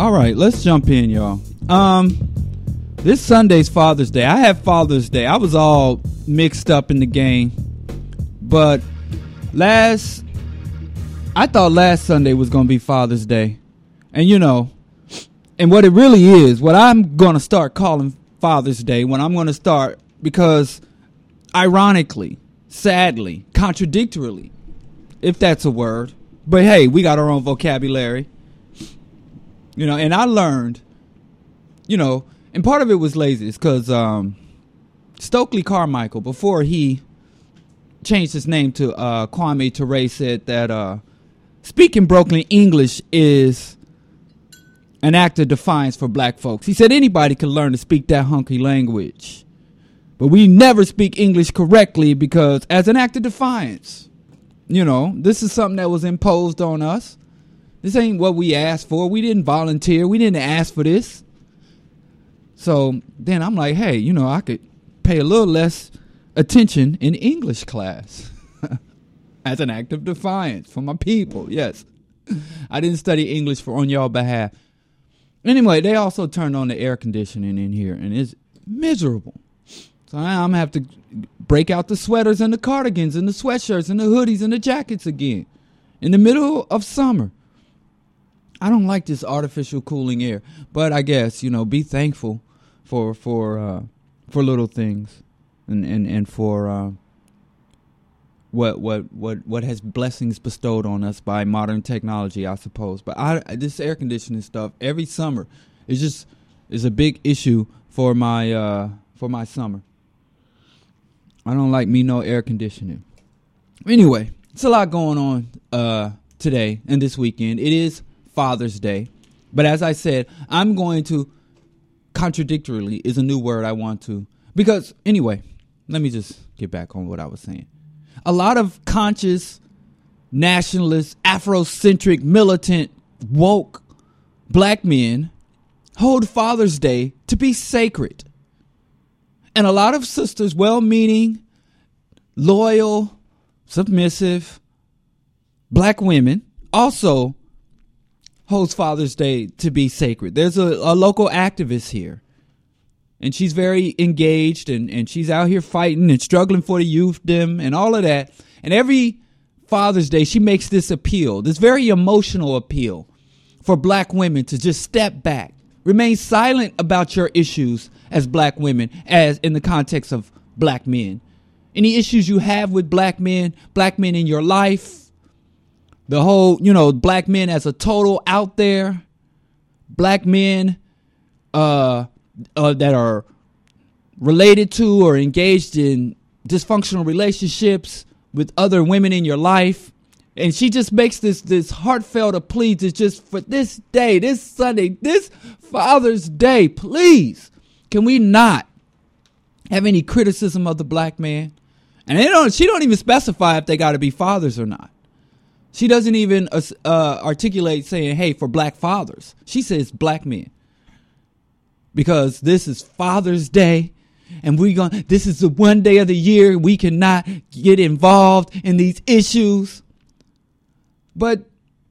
All right, let's jump in, y'all. This Sunday's Father's Day. I had Father's Day. I was all mixed up in the game, but I thought last Sunday was going to be Father's Day, and and what it really is, what I'm going to start calling Father's Day, when I'm going to start, because ironically, sadly, contradictorily, if that's a word, but hey, we got our own vocabulary, and I learned, and part of it was laziness, because Stokely Carmichael, before he changed his name to Kwame Ture, said that speaking broken English is an act of defiance for black folks. He said anybody can learn to speak that hunky language, but we never speak English correctly because as an act of defiance. This is something that was imposed on us. This ain't what we asked for. We didn't volunteer. We didn't ask for this. So then I'm like, hey, I could pay a little less attention in English class as an act of defiance for my people. Yes, I didn't study English on y'all behalf. Anyway, they also turned on the air conditioning in here, and it's miserable. So now I'm going to have to break out the sweaters and the cardigans and the sweatshirts and the hoodies and the jackets again in the middle of summer. I don't like this artificial cooling air, but I guess, be thankful for little things and for what has blessings bestowed on us by modern technology, I suppose. But this air conditioning stuff every summer is a big issue for my summer. I don't like no air conditioning. Anyway, it's a lot going on today and this weekend. It is Father's Day. But as I said, I'm going to, contradictorily is a new word I want to, because anyway, let me just get back on what I was saying. A lot of conscious, nationalist, Afrocentric, militant, woke black men hold Father's Day to be sacred. And a lot of sisters, well-meaning, loyal, submissive, black women also holds Father's Day to be sacred. There's a local activist here, and she's very engaged, and she's out here fighting and struggling for the youth-dem and all of that. And every Father's Day, she makes this appeal, this very emotional appeal for black women to just step back, remain silent about your issues as black women, as in the context of black men. Any issues you have with black men in your life, the whole, black men as a total out there, black men that are related to or engaged in dysfunctional relationships with other women in your life. And she just makes this heartfelt plea to just, for this day, this Sunday, this Father's Day, please, can we not have any criticism of the black man? And she don't even specify if they got to be fathers or not. She doesn't even articulate saying, hey, for black fathers. She says black men. Because this is Father's Day, and this is the one day of the year we cannot get involved in these issues. But,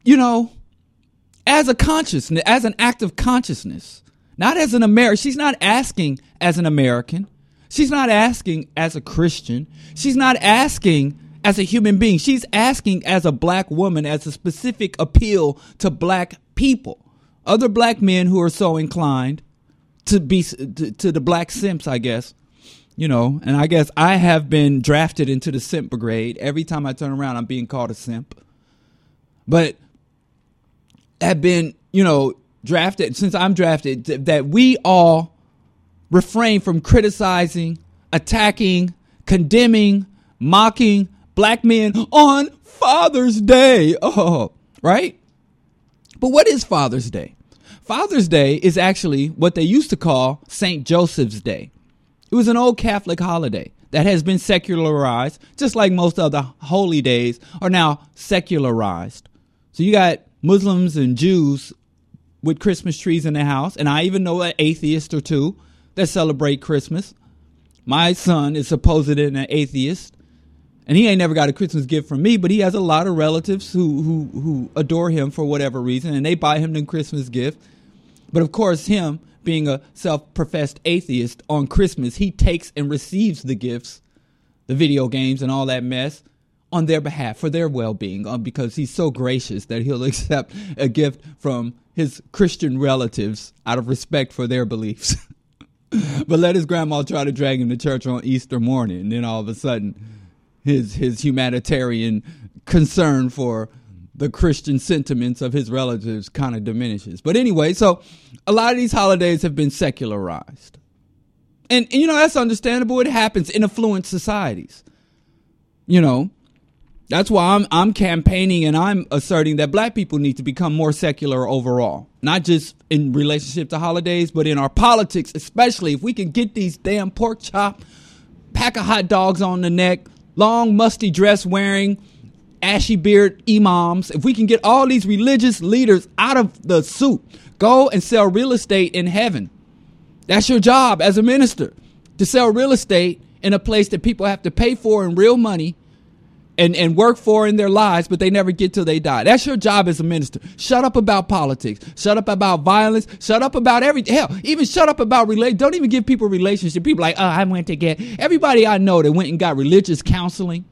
as an act of consciousness, not as an American, she's not asking as an American. She's not asking as a Christian. She's not asking as a human being. She's asking as a black woman, as a specific appeal to black people, other black men who are so inclined to be to the black simps, I guess, and I guess I have been drafted into the simp brigade. Every time I turn around, I'm being called a simp, but have been, drafted since I'm drafted that we all refrain from criticizing, attacking, condemning, mocking black men on Father's Day. Oh, right? But what is Father's Day? Father's Day is actually what they used to call St. Joseph's Day. It was an old Catholic holiday that has been secularized, just like most other holy days are now secularized. So you got Muslims and Jews with Christmas trees in their house, and I even know an atheist or two that celebrate Christmas. My son is supposedly an atheist, and he ain't never got a Christmas gift from me, but he has a lot of relatives who adore him for whatever reason, and they buy him the Christmas gift. But of course, him being a self-professed atheist, on Christmas, he takes and receives the gifts, the video games and all that mess, on their behalf, for their well-being, because he's so gracious that he'll accept a gift from his Christian relatives out of respect for their beliefs. But let his grandma try to drag him to church on Easter morning, and then all of a sudden his humanitarian concern for the Christian sentiments of his relatives kind of diminishes. But anyway, so a lot of these holidays have been secularized. And you know, that's understandable. It happens in affluent societies. You know, that's why I'm campaigning and I'm asserting that black people need to become more secular overall, not just in relationship to holidays, but in our politics, especially if we can get these damn pork chop, pack of hot dogs on the neck, long musty dress wearing, ashy beard imams. If we can get all these religious leaders out of the suit, go and sell real estate in heaven. That's your job as a minister, to sell real estate in a place that people have to pay for in real money and work for in their lives, but they never get till they die. That's your job as a minister. Shut up about politics. Shut up about violence. Shut up about everything. Hell, even shut up about don't even give people relationship. People like, I went to get everybody I know that went and got religious counseling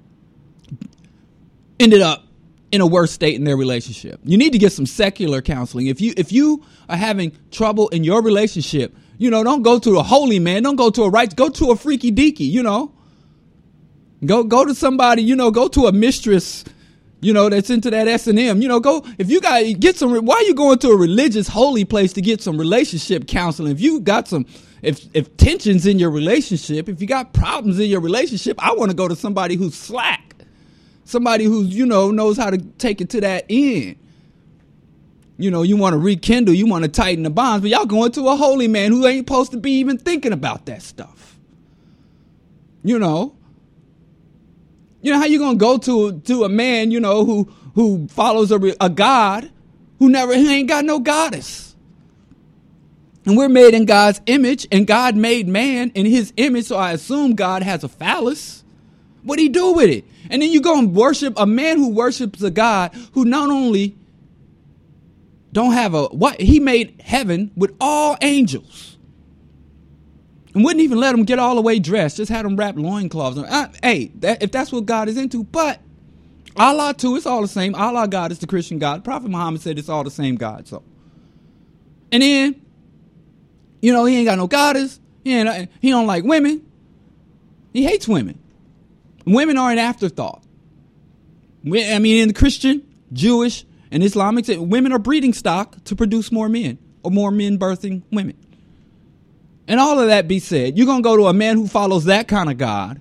ended up in a worse state in their relationship. You need to get some secular counseling. If you are having trouble in your relationship, you know, don't go to a holy man. Don't go to go to a freaky deaky, you know. Go to somebody, you know, go to a mistress, you know, that's into that S&M, you know, if you got get some, why are you going to a religious holy place to get some relationship counseling? If you got if tensions in your relationship, if you got problems in your relationship, I want to go to somebody who's slack, somebody who's, you know, knows how to take it to that end. You know, you want to rekindle, you want to tighten the bonds, but y'all going to a holy man who ain't supposed to be even thinking about that stuff. You know how you gonna go to a man, you know, who follows a god who ain't got no goddess. And we're made in God's image, and God made man in his image, so I assume God has a phallus. What'd he do with it? And then you go and worship a man who worships a God who not only don't have he made heaven with all angels. And wouldn't even let them get all the way dressed. Just had them wrap loincloths on. If that's what God is into. But Allah too, it's all the same. Allah God is the Christian God. Prophet Muhammad said it's all the same God. So, and then, you know, he ain't got no goddess. He don't like women. He hates women. Women are an afterthought. In the Christian, Jewish, and Islamic, women are breeding stock to produce more men, or more men birthing women. And all of that be said, you're going to go to a man who follows that kind of God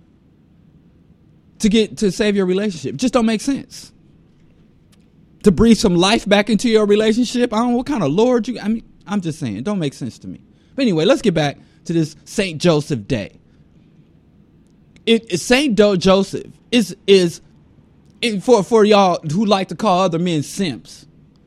to save your relationship. It just don't make sense. To breathe some life back into your relationship, I don't know what kind of Lord I'm just saying, it don't make sense to me. But anyway, let's get back to this St. Joseph Day. St. Joseph is for y'all who like to call other men simps.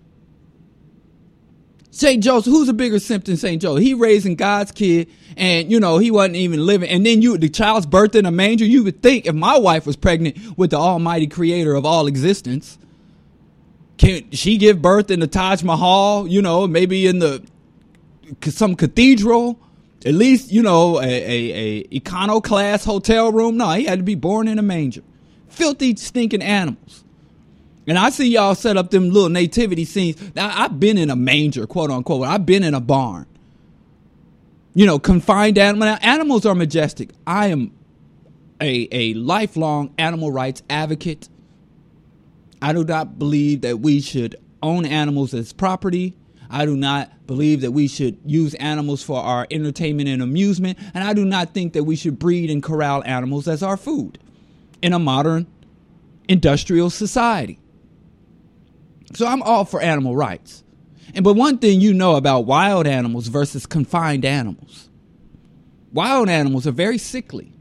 St. Joseph, who's a bigger simp than St. Joseph? He raising God's kid, and, you know, he wasn't even living. And then the child's birth in a manger. You would think if my wife was pregnant with the almighty creator of all existence, can she give birth in the Taj Mahal, you know, maybe in some cathedral, at least, you know, a econo-class hotel room? No, he had to be born in a manger. Filthy, stinking animals. And I see y'all set up them little nativity scenes. Now, I've been in a manger, quote unquote. I've been in a barn. You know, confined animals. Now, animals are majestic. I am a lifelong animal rights advocate. I do not believe that we should own animals as property. I do not believe that we should use animals for our entertainment and amusement. And I do not think that we should breed and corral animals as our food in a modern industrial society. So I'm all for animal rights. But one thing you know about wild animals versus confined animals. Wild animals are very sickly.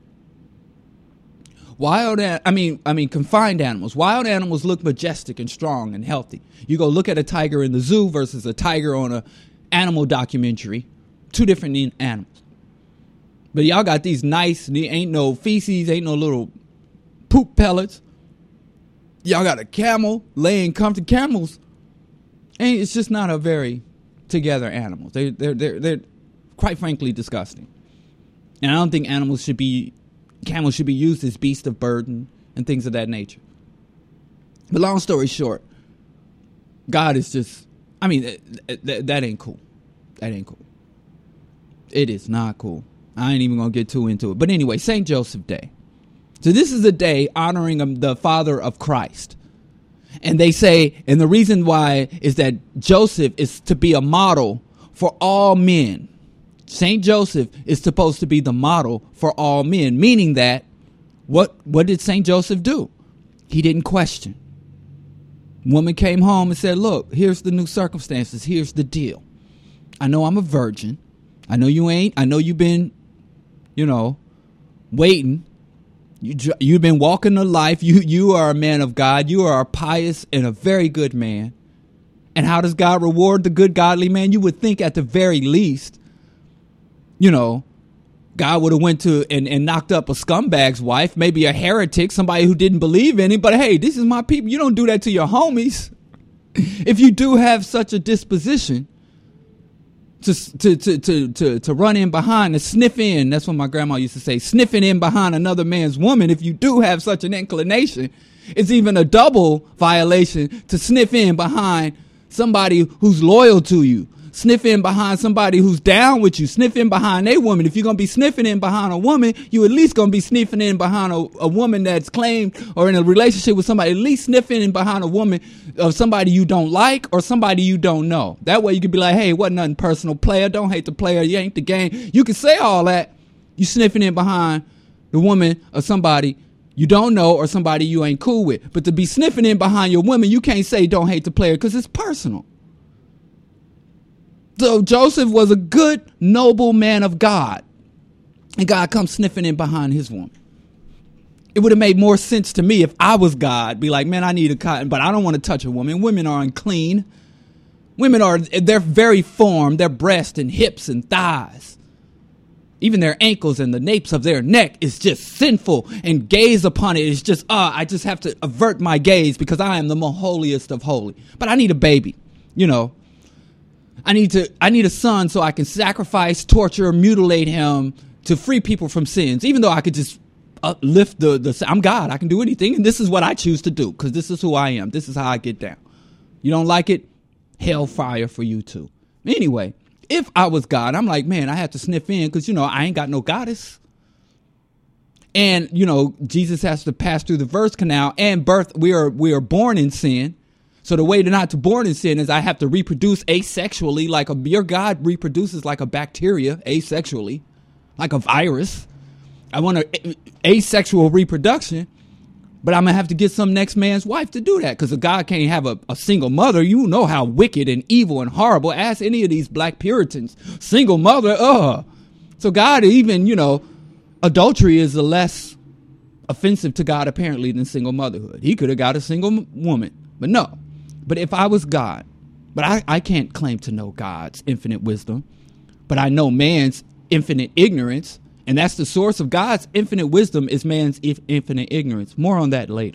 Confined animals. Wild animals look majestic and strong and healthy. You go look at a tiger in the zoo versus a tiger on a animal documentary. Two different animals. But y'all got these nice, ain't no feces, ain't no little poop pellets. Y'all got a camel laying comfortable. Camels, it's just not a very together animals. They're quite frankly disgusting. And I don't think camels should be used as beasts of burden and things of that nature. But long story short, God is just, that ain't cool. That ain't cool. It is not cool. I ain't even going to get too into it. But anyway, St. Joseph Day. So this is a day honoring the father of Christ. And they say, and the reason why is that Joseph is to be a model for all men. St. Joseph is supposed to be the model for all men, meaning that what did St. Joseph do? He didn't question. Woman came home and said, look, here's the new circumstances. Here's the deal. I know I'm a virgin. I know you ain't. I know you've been, waiting. You've been walking the life. You are a man of God. You are a pious and a very good man. And how does God reward the good, godly man? You would think at the very least, God would have went to and knocked up a scumbag's wife, maybe a heretic, somebody who didn't believe in him. But hey, this is my people. You don't do that to your homies. If you do have such a disposition to run in behind, to sniff in, that's what my grandma used to say, sniffing in behind another man's woman. If you do have such an inclination, it's even a double violation to sniff in behind somebody who's loyal to you. Sniff in behind somebody who's down with you. Sniff in behind a woman. If you're going to be sniffing in behind a woman, you at least going to be sniffing in behind a woman that's claimed or in a relationship with somebody. At least sniffing in behind a woman of somebody you don't like or somebody you don't know. That way you could be like, hey, it wasn't nothing personal. Player, don't hate the player. You ain't the game. You can say all that. You sniffing in behind the woman of somebody you don't know or somebody you ain't cool with. But to be sniffing in behind your woman, you can't say don't hate the player because it's personal. So Joseph was a good, noble man of God. And God comes sniffing in behind his woman. It would have made more sense to me if I was God. Be like, man, I need a cotton, but I don't want to touch a woman. Women are unclean. They're very formed. Their breasts and hips and thighs. Even their ankles and the napes of their neck is just sinful. And gaze upon it is just, I just have to avert my gaze because I am the most holiest of holy. But I need a baby, I need a son so I can sacrifice, torture, mutilate him to free people from sins. Even though I could just lift I'm God. I can do anything. And this is what I choose to do because this is who I am. This is how I get down. You don't like it? Hellfire for you too. Anyway, if I was God, I'm like, man, I have to sniff in because, I ain't got no goddess. And, Jesus has to pass through the birth canal and birth. We are born in sin. So the way to not to born in sin is I have to reproduce asexually, like your God reproduces like a bacteria asexually, like a virus. I want asexual reproduction, but I'm going to have to get some next man's wife to do that because a God can't have a single mother. You know how wicked and evil and horrible. Ask any of these black Puritans. Single mother, So God even, adultery is less offensive to God apparently than single motherhood. He could have got a single woman, but no. But if I was God, but I can't claim to know God's infinite wisdom, but I know man's infinite ignorance, and that's the source of God's infinite wisdom is man's infinite ignorance. More on that later.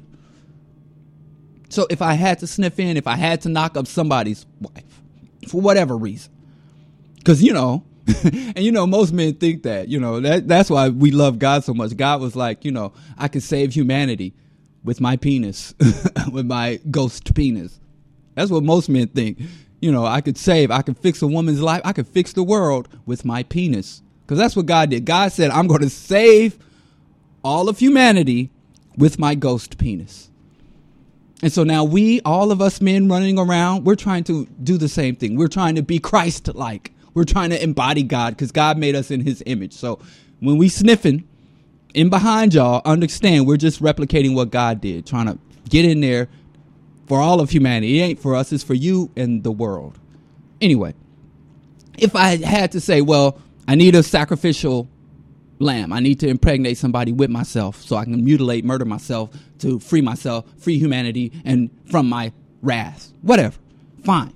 So if I had to sniff in, if I had to knock up somebody's wife, for whatever reason, because, and most men think that, that's why we love God so much. God was like, I could save humanity with my penis, with my ghost penis. That's what most men think. I could fix a woman's life. I could fix the world with my penis. Because that's what God did. God said, I'm going to save all of humanity with my ghost penis. And so now all of us men running around, we're trying to do the same thing. We're trying to be Christ-like. We're trying to embody God because God made us in his image. So when we sniffing in behind y'all, understand we're just replicating what God did, trying to get in there for all of humanity. It ain't for us, it's for you and the world. Anyway, if I had to say, well, I need a sacrificial lamb. I need to impregnate somebody with myself so I can murder myself to free myself, free humanity, and from my wrath. Whatever. Fine.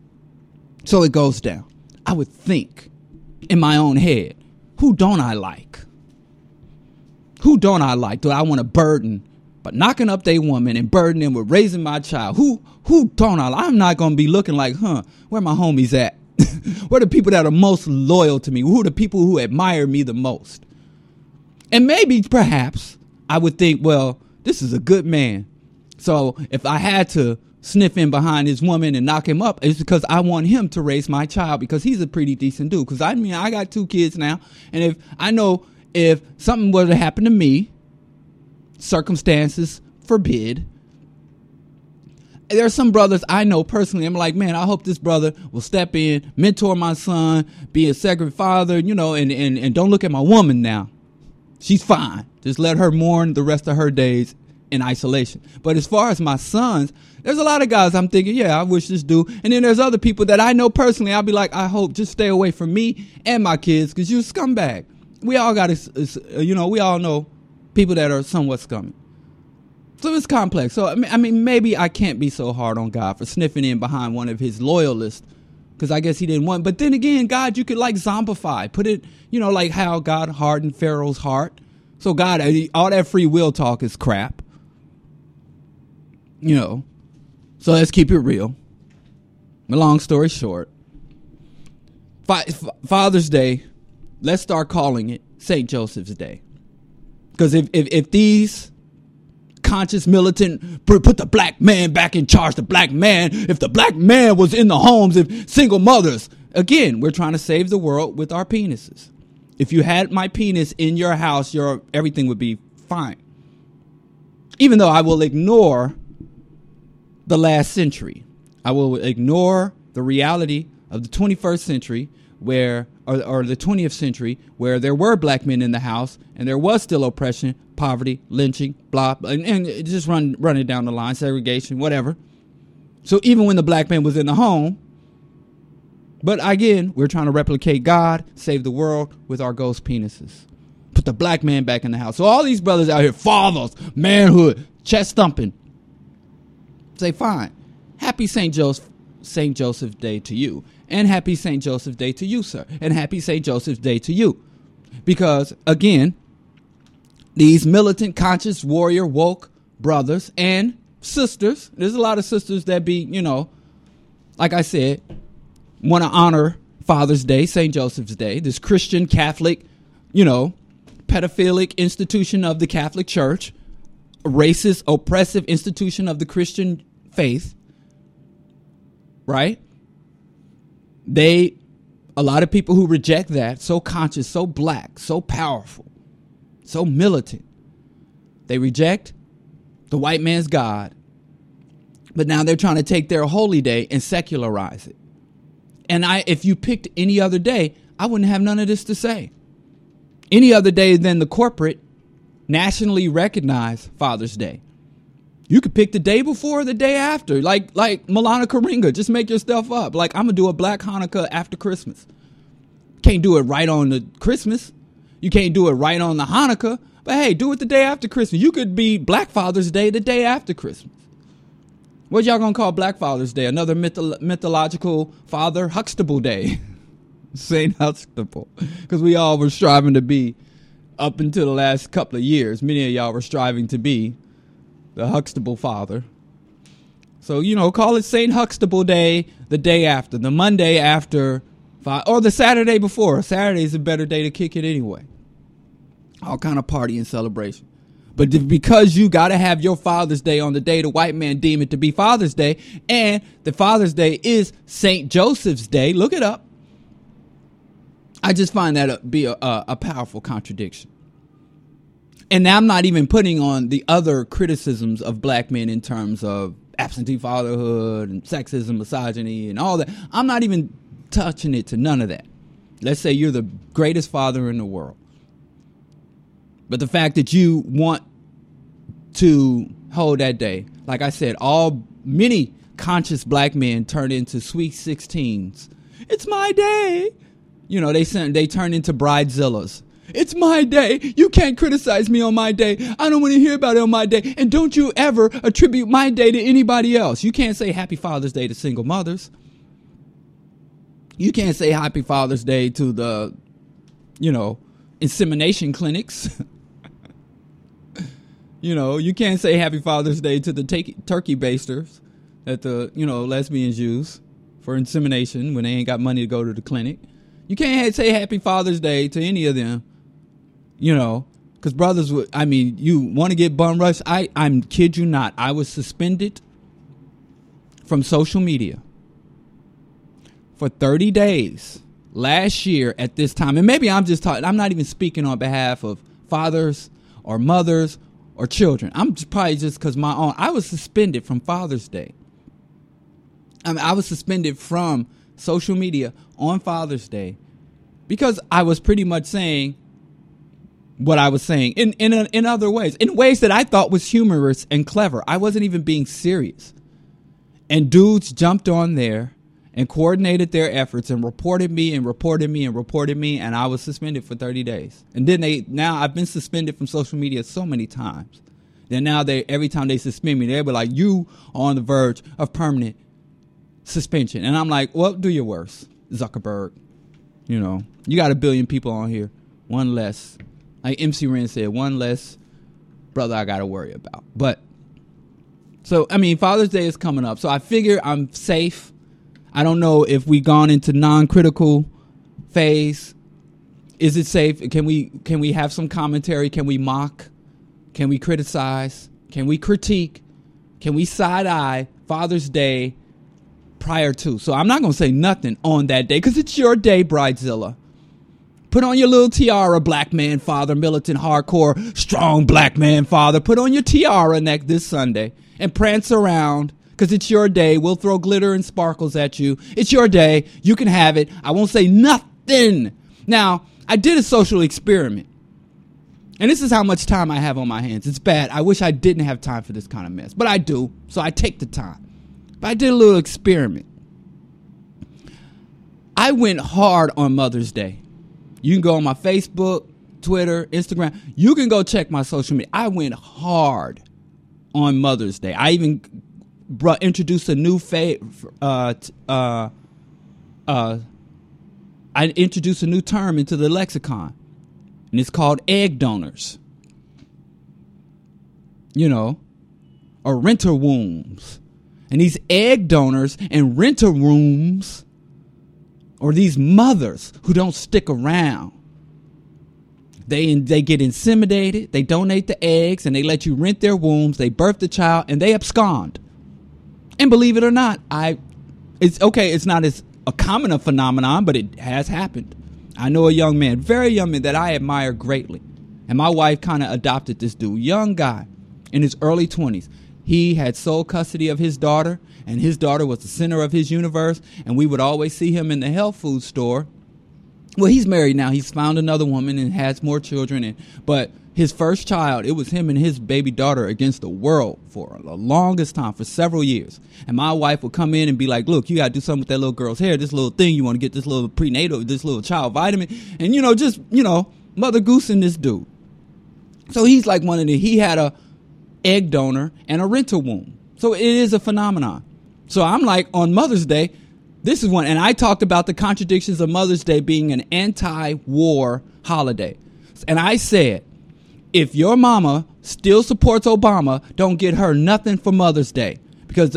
So it goes down. I would think in my own head, who don't I like? Who don't I like? Do I want to burden? But knocking up their woman and burden them with raising my child. Who don't I like? I'm not going to be looking like, where my homies at? What are the people that are most loyal to me? Who are the people who admire me the most? And maybe, perhaps, I would think, well, this is a good man. So if I had to sniff in behind his woman and knock him up, it's because I want him to raise my child, because he's a pretty decent dude. Because I mean, I got 2 kids now. And if I know if something were to happen to me, circumstances forbid, there are some brothers I know personally, I'm like, man, I hope this brother will step in, mentor my son, be a second father, and don't look at my woman now. She's fine. Just let her mourn the rest of her days in isolation. But as far as my sons, there's a lot of guys I'm thinking, yeah, I wish this dude. And then there's other people that I know personally, I'll be like, I hope just stay away from me and my kids, because you're a scumbag. We all got we all know people that are somewhat scummy. So it's complex. So, I mean, maybe I can't be so hard on God for sniffing in behind one of his loyalists, because I guess he didn't want. But then again, God, you could like zombify, put it, like how God hardened Pharaoh's heart. So God, all that free will talk is crap. So let's keep it real. Long story short, Father's Day, let's start calling it St. Joseph's Day. Because if these conscious militant put the black man back in charge, the black man, if the black man was in the homes, if single mothers, again, we're trying to save the world with our penises. If you had my penis in your house, everything would be fine. Even though I will ignore the last century. I will ignore the reality of the 21st century or the 20th century, where there were black men in the house and there was still oppression, poverty, lynching, blah, and just run it down the line, segregation, whatever. So even when the black man was in the home, but again, we're trying to replicate God, save the world with our ghost penises. Put the black man back in the house. So all these brothers out here, fathers, manhood, chest thumping, say, fine, happy St. Joseph's Day to you. And happy St. Joseph's Day to you, sir. And happy St. Joseph's Day to you. Because, again, these militant, conscious, warrior, woke brothers and sisters, there's a lot of sisters that be, like I said, want to honor Father's Day, St. Joseph's Day, this Christian, Catholic, pedophilic institution of the Catholic Church, racist, oppressive institution of the Christian faith, right? A lot of people who reject that, so conscious, so black, so powerful, so militant, they reject the white man's God, but now they're trying to take their holy day and secularize it. And if you picked any other day, I wouldn't have none of this to say. Any other day than the corporate, nationally recognized Father's Day. You could pick the day before or the day after, like Milana Karinga. Just make your stuff up. Like, I'm going to do a Black Hanukkah after Christmas. Can't do it right on the Christmas. You can't do it right on the Hanukkah. But hey, do it the day after Christmas. You could be Black Father's Day the day after Christmas. What y'all going to call Black Father's Day? Another mythological father, Huxtable Day. St. Huxtable. Because we all were striving to be, up until the last couple of years, many of y'all were striving to be the Huxtable father. So, call it St. Huxtable Day the day after, the Monday after, or the Saturday before. Saturday is a better day to kick it anyway. All kind of party and celebration. But because you got to have your Father's Day on the day the white man deem it to be Father's Day, and the Father's Day is St. Joseph's Day, look it up. I just find that be a powerful contradiction. And I'm not even putting on the other criticisms of black men in terms of absentee fatherhood and sexism, misogyny, and all that. I'm not even touching it to none of that. Let's say you're the greatest father in the world. But the fact that you want to hold that day, like I said, many conscious black men turn into sweet 16s. It's my day. They turn into bridezillas. It's my day. You can't criticize me on my day. I don't want to hear about it on my day. And don't you ever attribute my day to anybody else. You can't say Happy Father's Day to single mothers. You can't say Happy Father's Day to the, insemination clinics. You can't say Happy Father's Day to the turkey basters that the, lesbians use for insemination when they ain't got money to go to the clinic. You can't say Happy Father's Day to any of them, you know, because brothers would, I mean, you want to get bum rushed. I'm kid you not. I was suspended from social media for 30 days last year at this time. And maybe I'm just talking, I'm not even speaking on behalf of fathers or mothers or children. I'm probably just because my own. I was suspended from Father's Day. I mean, I was suspended from social media on Father's Day because I was pretty much saying what I was saying in other ways, in ways that I thought was humorous and clever. I wasn't even being serious. And dudes jumped on there and coordinated their efforts and reported me, and I was suspended for 30 days. And then now I've been suspended from social media so many times. Then now every time they suspend me, they'll be like, you are on the verge of permanent suspension. And I'm like, well, do your worst, Zuckerberg. You know, you got 1 billion people on here. One less. Like MC Ren said, one less brother I got to worry about. But, so, I mean, Father's Day is coming up. So I figure I'm safe. I don't know if we gone into non-critical phase. Is it safe? Can we have some commentary? Can we mock? Can we criticize? Can we critique? Can we side-eye Father's Day prior to? So I'm not going to say nothing on that day because it's your day, Bridezilla. Put on your little tiara, black man father, militant, hardcore, strong black man father. Put on your tiara neck this Sunday and prance around. Because it's your day. We'll throw glitter and sparkles at you. It's your day. You can have it. I won't say nothing. Now, I did a social experiment. And this is how much time I have on my hands. It's bad. I wish I didn't have time for this kind of mess. But I do. So I take the time. But I did a little experiment. I went hard on Mother's Day. You can go on my Facebook, Twitter, Instagram. You can go check my social media. I went hard on Mother's Day. I even introduced a new I introduced a new term into the lexicon, and it's called egg donors. You know, or renter wombs. And these egg donors and renter rooms, or these mothers who don't stick around, they get inseminated, they donate the eggs, and they let you rent their wombs, they birth the child, and they abscond. And believe it or not, it's okay, it's not as a common a phenomenon, but it has happened. I know a young man, very young man, that I admire greatly. And my wife kind of adopted this dude, young guy in his early 20s. He had sole custody of his daughter, and his daughter was the center of his universe, and we would always see him in the health food store. Well, he's married now. He's found another woman and has more children. But his first child, it was him and his baby daughter against the world for the longest time, for several years. And my wife would come in and be like, look, you got to do something with that little girl's hair, this little thing. You want to get this little prenatal, this little child vitamin. And, just, Mother Goosing this dude. So he's like he had a egg donor and a renter womb. So it is a phenomenon. So I'm like, on Mother's Day, this is one. And I talked about the contradictions of Mother's Day being an anti-war holiday. And I said, if your mama still supports Obama, don't get her nothing for Mother's Day. Because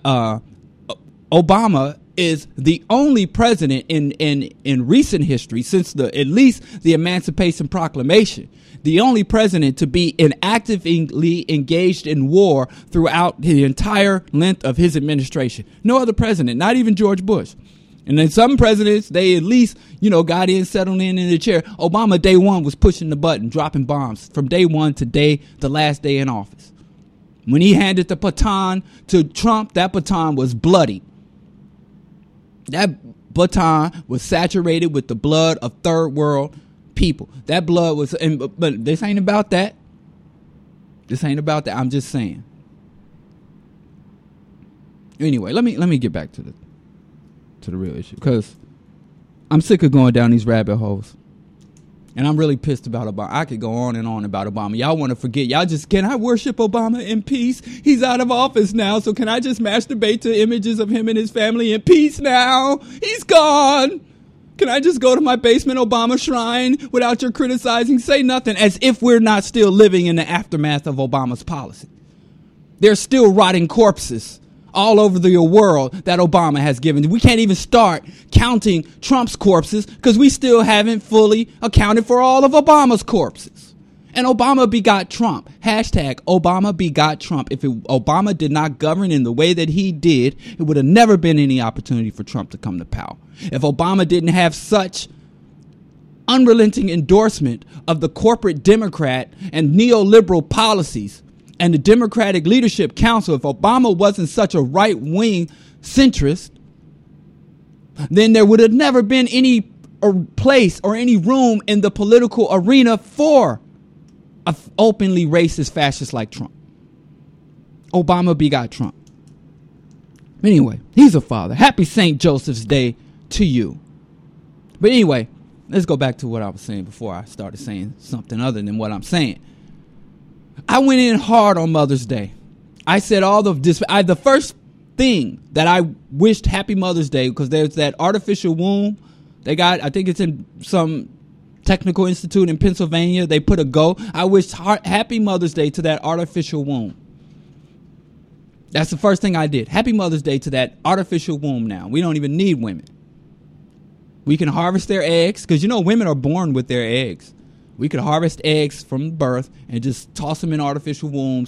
Obama is the only president in recent history, since at least the Emancipation Proclamation, the only president to be actively engaged in war throughout the entire length of his administration. No other president, not even George Bush. And then some presidents, they at least, got in, settled in the chair. Obama, day one, was pushing the button, dropping bombs from day one to the last day in office. When he handed the baton to Trump, that baton was bloody. That baton was saturated with the blood of third world people. That blood was, but this ain't about that. This ain't about that. I'm just saying. Anyway, let me get back to the real issue, because I'm sick of going down these rabbit holes. And I'm really pissed about Obama. I could go on and on about Obama. Y'all want to forget. Y'all just, can I worship Obama in peace? He's out of office now, so can I just masturbate to images of him and his family in peace now? He's gone. Can I just go to my basement Obama shrine without your criticizing? Say nothing, as if we're not still living in the aftermath of Obama's policy. There's still rotting corpses all over the world that Obama has given. We can't even start counting Trump's corpses because we still haven't fully accounted for all of Obama's corpses. And Obama begot Trump. Hashtag Obama begot Trump. If Obama did not govern in the way that he did, it would have never been any opportunity for Trump to come to power. If Obama didn't have such unrelenting endorsement of the corporate Democrat and neoliberal policies and the Democratic Leadership Council, if Obama wasn't such a right-wing centrist, then there would have never been any place or any room in the political arena for an openly racist fascist like Trump. Obama begot Trump. Anyway, he's a father. Happy St. Joseph's Day to you. But anyway, let's go back to what I was saying before I started saying something other than what I'm saying. I went in hard on Mother's Day. I said the first thing that I wished Happy Mother's Day, because there's that artificial womb they got, I think it's in some technical institute in Pennsylvania. They put a go. I wished Happy Mother's Day to that artificial womb. That's the first thing I did. Happy Mother's Day to that artificial womb now. We don't even need women. We can harvest their eggs, because women are born with their eggs. We could harvest eggs from birth and just toss them in artificial wombs.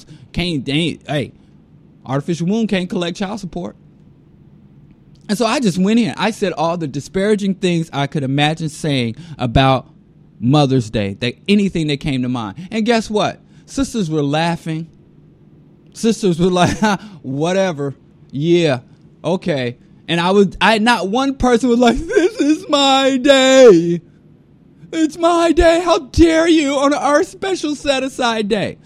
Artificial womb can't collect child support. And so I just went in. I said all the disparaging things I could imagine saying about Mother's Day, anything that came to mind. And guess what? Sisters were laughing. Sisters were like, whatever. Yeah. Okay. And not one person was like, this is my day. It's my day. How dare you on our special set aside day?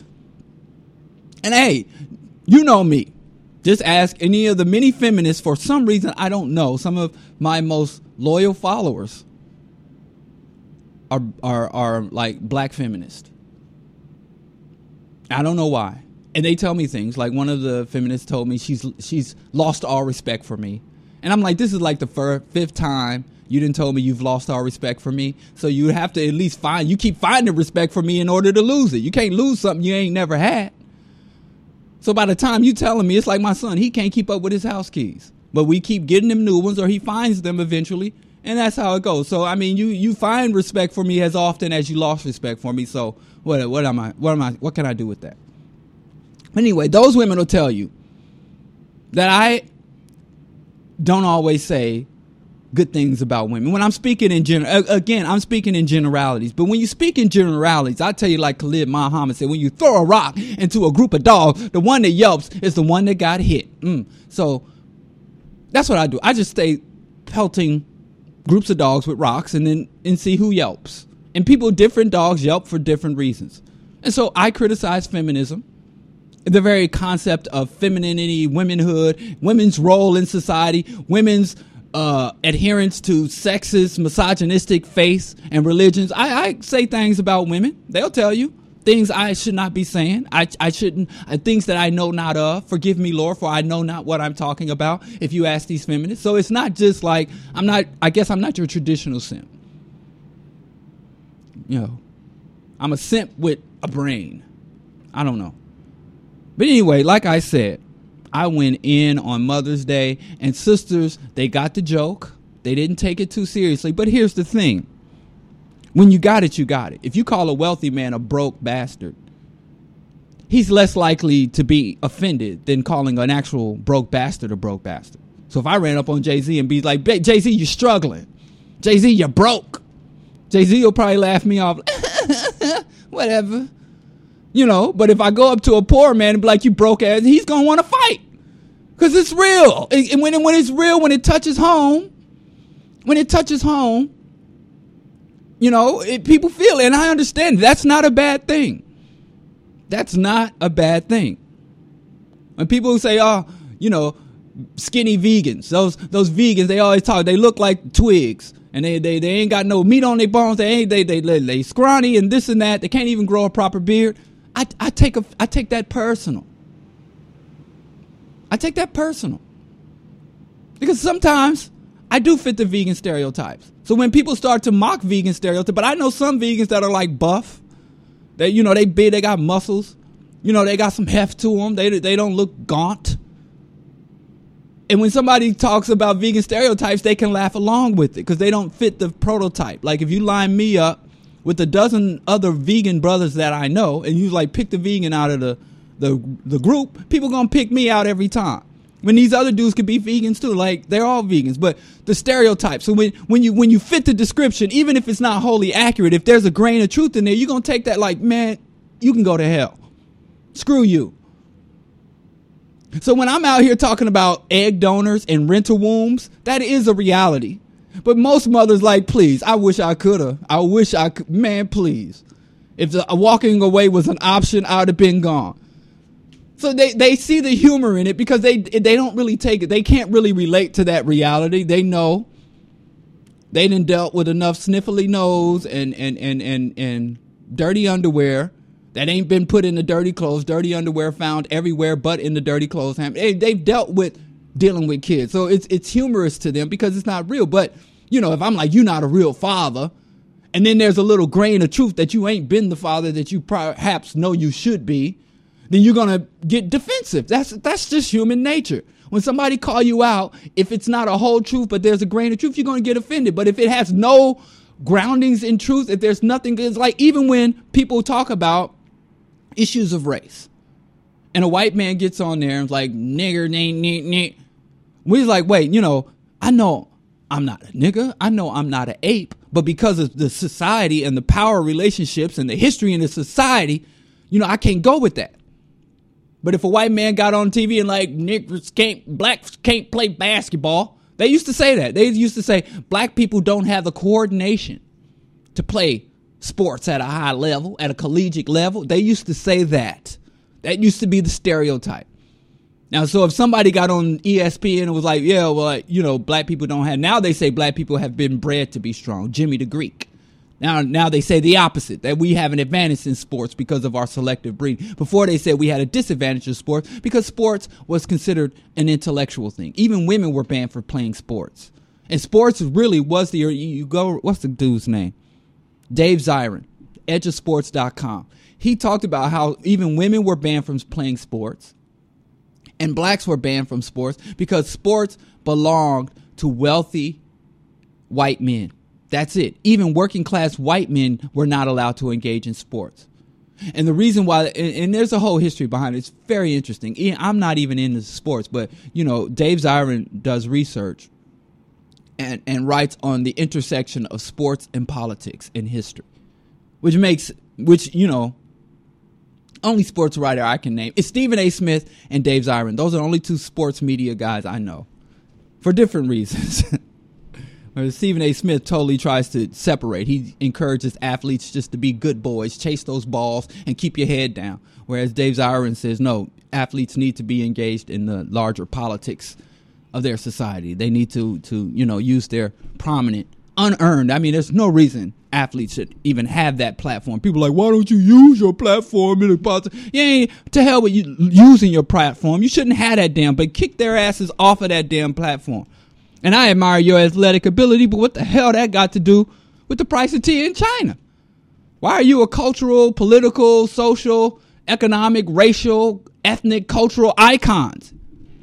And hey, you know me. Just ask any of the many feminists. For some reason, I don't know. Some of my most loyal followers are like black feminists. I don't know why. And they tell me things like, one of the feminists told me she's lost all respect for me. And I'm like, this is like the fifth time you didn't told me you've lost all respect for me. So you have to at least you keep finding respect for me in order to lose it. You can't lose something you ain't never had. So by the time you telling me, it's like my son, he can't keep up with his house keys. But we keep getting him new ones, or he finds them eventually. And that's how it goes. So, I mean, you find respect for me as often as you lost respect for me. So what can I do with that? Anyway, those women will tell you that I don't always say good things about women. When I'm speaking I'm speaking in generalities. But when you speak in generalities, I tell you, like Khalid Muhammad said, when you throw a rock into a group of dogs, the one that yelps is the one that got hit. So that's what I do. I just stay pelting groups of dogs with rocks and see who yelps. And different dogs yelp for different reasons. And so I criticize feminism, the very concept of femininity, womanhood, women's role in society, women's adherence to sexist, misogynistic faiths and religions. I say things about women. They'll tell you things I should not be saying. I shouldn't. Things that I know not of. Forgive me, Lord, for I know not what I'm talking about. If you ask these feminists, so it's not just like I guess I'm not your traditional simp. I'm a simp with a brain. I don't know. But anyway, like I said, I went in on Mother's Day, and sisters, they got the joke. They didn't take it too seriously. But here's the thing. When you got it, you got it. If you call a wealthy man a broke bastard, he's less likely to be offended than calling an actual broke bastard a broke bastard. So if I ran up on Jay-Z and be like, Jay-Z, you're struggling. Jay-Z, you're broke. Jay-Z will probably laugh me off. Whatever. But if I go up to a poor man and be like, you broke ass, he's going to want to fight. Because it's real. And when it's real, when it touches home, people feel it. And I understand that's not a bad thing. That's not a bad thing. When people say, skinny vegans, those vegans, they always talk, they look like twigs. And they ain't got no meat on their bones. They scrawny and this and that. They can't even grow a proper beard. I take that personal. I take that personal. Because sometimes I do fit the vegan stereotypes. So when people start to mock vegan stereotypes, but I know some vegans that are like buff. They big, they got muscles. They got some heft to them. They don't look gaunt. And when somebody talks about vegan stereotypes, they can laugh along with it because they don't fit the prototype. Like if you line me up with a dozen other vegan brothers that I know, and you like pick the vegan out of the group, people gonna pick me out every time. When these other dudes could be vegans too, like they're all vegans, but the stereotype. So when you fit the description, even if it's not wholly accurate, if there's a grain of truth in there, you're gonna take that like, man, you can go to hell. Screw you. So when I'm out here talking about egg donors and rental wombs, that is a reality. But most mothers like, please, I wish I could. Man, please. If walking away was an option, I would have been gone. So they see the humor in it because they don't really take it. They can't really relate to that reality. They know they done dealt with enough sniffly nose and dirty underwear that ain't been put in the dirty clothes. Dirty underwear found everywhere but in the dirty clothes. They've dealt with dealing with kids. So it's humorous to them because it's not real. But, you know, if I'm like, you're not a real father, and then there's a little grain of truth that you ain't been the father that you perhaps know you should be, then you're going to get defensive. That's just human nature. When somebody call you out, if it's not a whole truth, but there's a grain of truth, you're going to get offended. But if it has no groundings in truth, if there's nothing, it's like even when people talk about issues of race and a white man gets on there and is like, nigger, we're like, wait, you know, I know I'm not a nigger. I know I'm not an ape, but because of the society and the power relationships and the history in the society, you know, I can't go with that. But if a white man got on TV and like, blacks can't play basketball, they used to say that. They used to say black people don't have the coordination to play sports at a high level, at a collegiate level. They used to say that. That used to be the stereotype. Now, so if somebody got on ESPN and was like, yeah, well, you know, black people don't have, now they say black people have been bred to be strong. Jimmy the Greek. Now they say the opposite, that we have an advantage in sports because of our selective breeding. Before they said we had a disadvantage in sports because sports was considered an intellectual thing. Even women were banned for playing sports. And sports really was what's the dude's name? Dave Zirin, edgeofsports.com. He talked about how even women were banned from playing sports and blacks were banned from sports because sports belonged to wealthy white men. That's it. Even working class white men were not allowed to engage in sports. And the reason why, and there's a whole history behind it. It's very interesting. I'm not even into sports, but, you know, Dave Zirin does research and writes on the intersection of sports and politics in history, which, you know, only sports writer I can name is Stephen A. Smith and Dave Zirin. Those are the only two sports media guys I know for different reasons. Stephen A. Smith totally tries to separate. He encourages athletes just to be good boys, chase those balls, and keep your head down. Whereas Dave Zirin says, no, athletes need to be engaged in the larger politics of their society. They need to you know, use their prominent, unearned. I mean, there's no reason athletes should even have that platform. People are like, why don't you use your platform in the politics? Yeah, to hell with you using your platform. You shouldn't have that damn, but kick their asses off of that damn platform. And I admire your athletic ability, but what the hell that got to do with the price of tea in China? Why are you a cultural, political, social, economic, racial, ethnic, cultural icons?